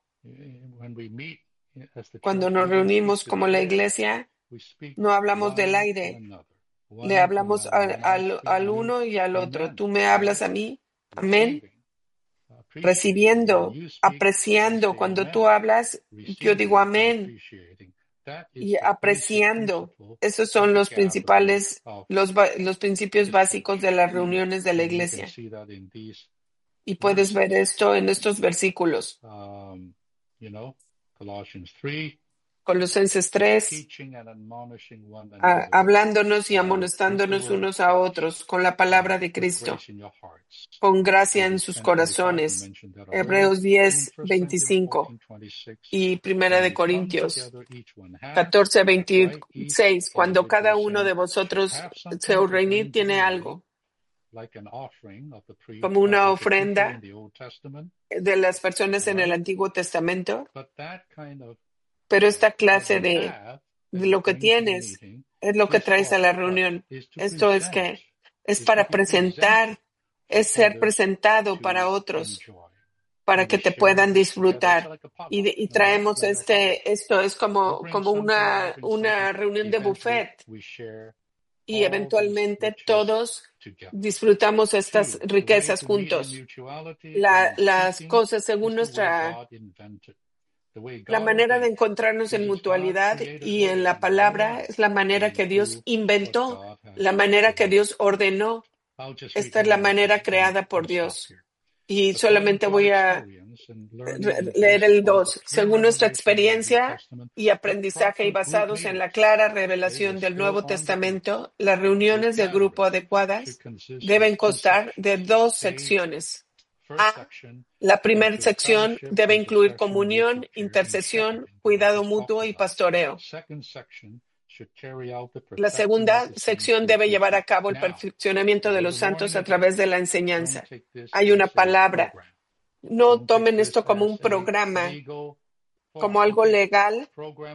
Cuando nos reunimos como la iglesia, no hablamos del aire. Le hablamos al, al, al uno y al otro. Tú me hablas a mí. Amén. Recibiendo, apreciando. Cuando tú hablas, yo digo amén. Y apreciando. Esos son los principales, los, los principios básicos de las reuniones de la iglesia. Y puedes ver esto en estos versículos. Colosenses tres, a, hablándonos y amonestándonos unos a otros con la palabra de Cristo, con gracia en sus corazones. Hebreos diez, veinticinco y Primera de Corintios catorce, veintiséis. Cuando cada uno de vosotros se reunir tiene algo, como una ofrenda de las personas en el Antiguo Testamento. Pero esta clase de, de lo que tienes es lo que traes a la reunión. Esto es que es para presentar, es ser presentado para otros, para que te puedan disfrutar. Y, y traemos este, esto es como, como una, una reunión de buffet. Y eventualmente todos disfrutamos estas riquezas juntos. La, las cosas según nuestra... La manera de encontrarnos en mutualidad y en la palabra es la manera que Dios inventó, la manera que Dios ordenó. Esta es la manera creada por Dios. Y solamente voy a leer el dos. Según nuestra experiencia y aprendizaje y basados en la clara revelación del Nuevo Testamento, las reuniones de grupo adecuadas deben constar de dos secciones. A. La primera sección debe incluir comunión, intercesión, cuidado mutuo y pastoreo. La segunda sección debe llevar a cabo el perfeccionamiento de los santos a través de la enseñanza. Hay una palabra. No tomen esto como un programa, como algo legal.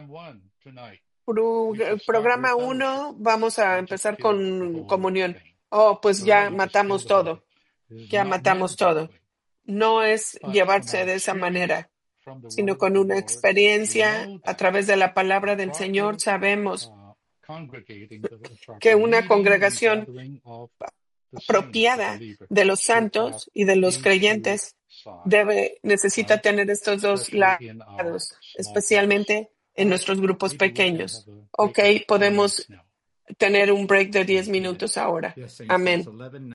Pro, programa uno, vamos a empezar con comunión. Oh, pues ya matamos todo. Ya matamos todo. No es llevarse de esa manera, sino con una experiencia a través de la palabra del Señor. Sabemos que una congregación apropiada de los santos y de los creyentes debe, necesita tener estos dos lados, especialmente en nuestros grupos pequeños. Ok, podemos tener un break de diez minutos ahora. Amén.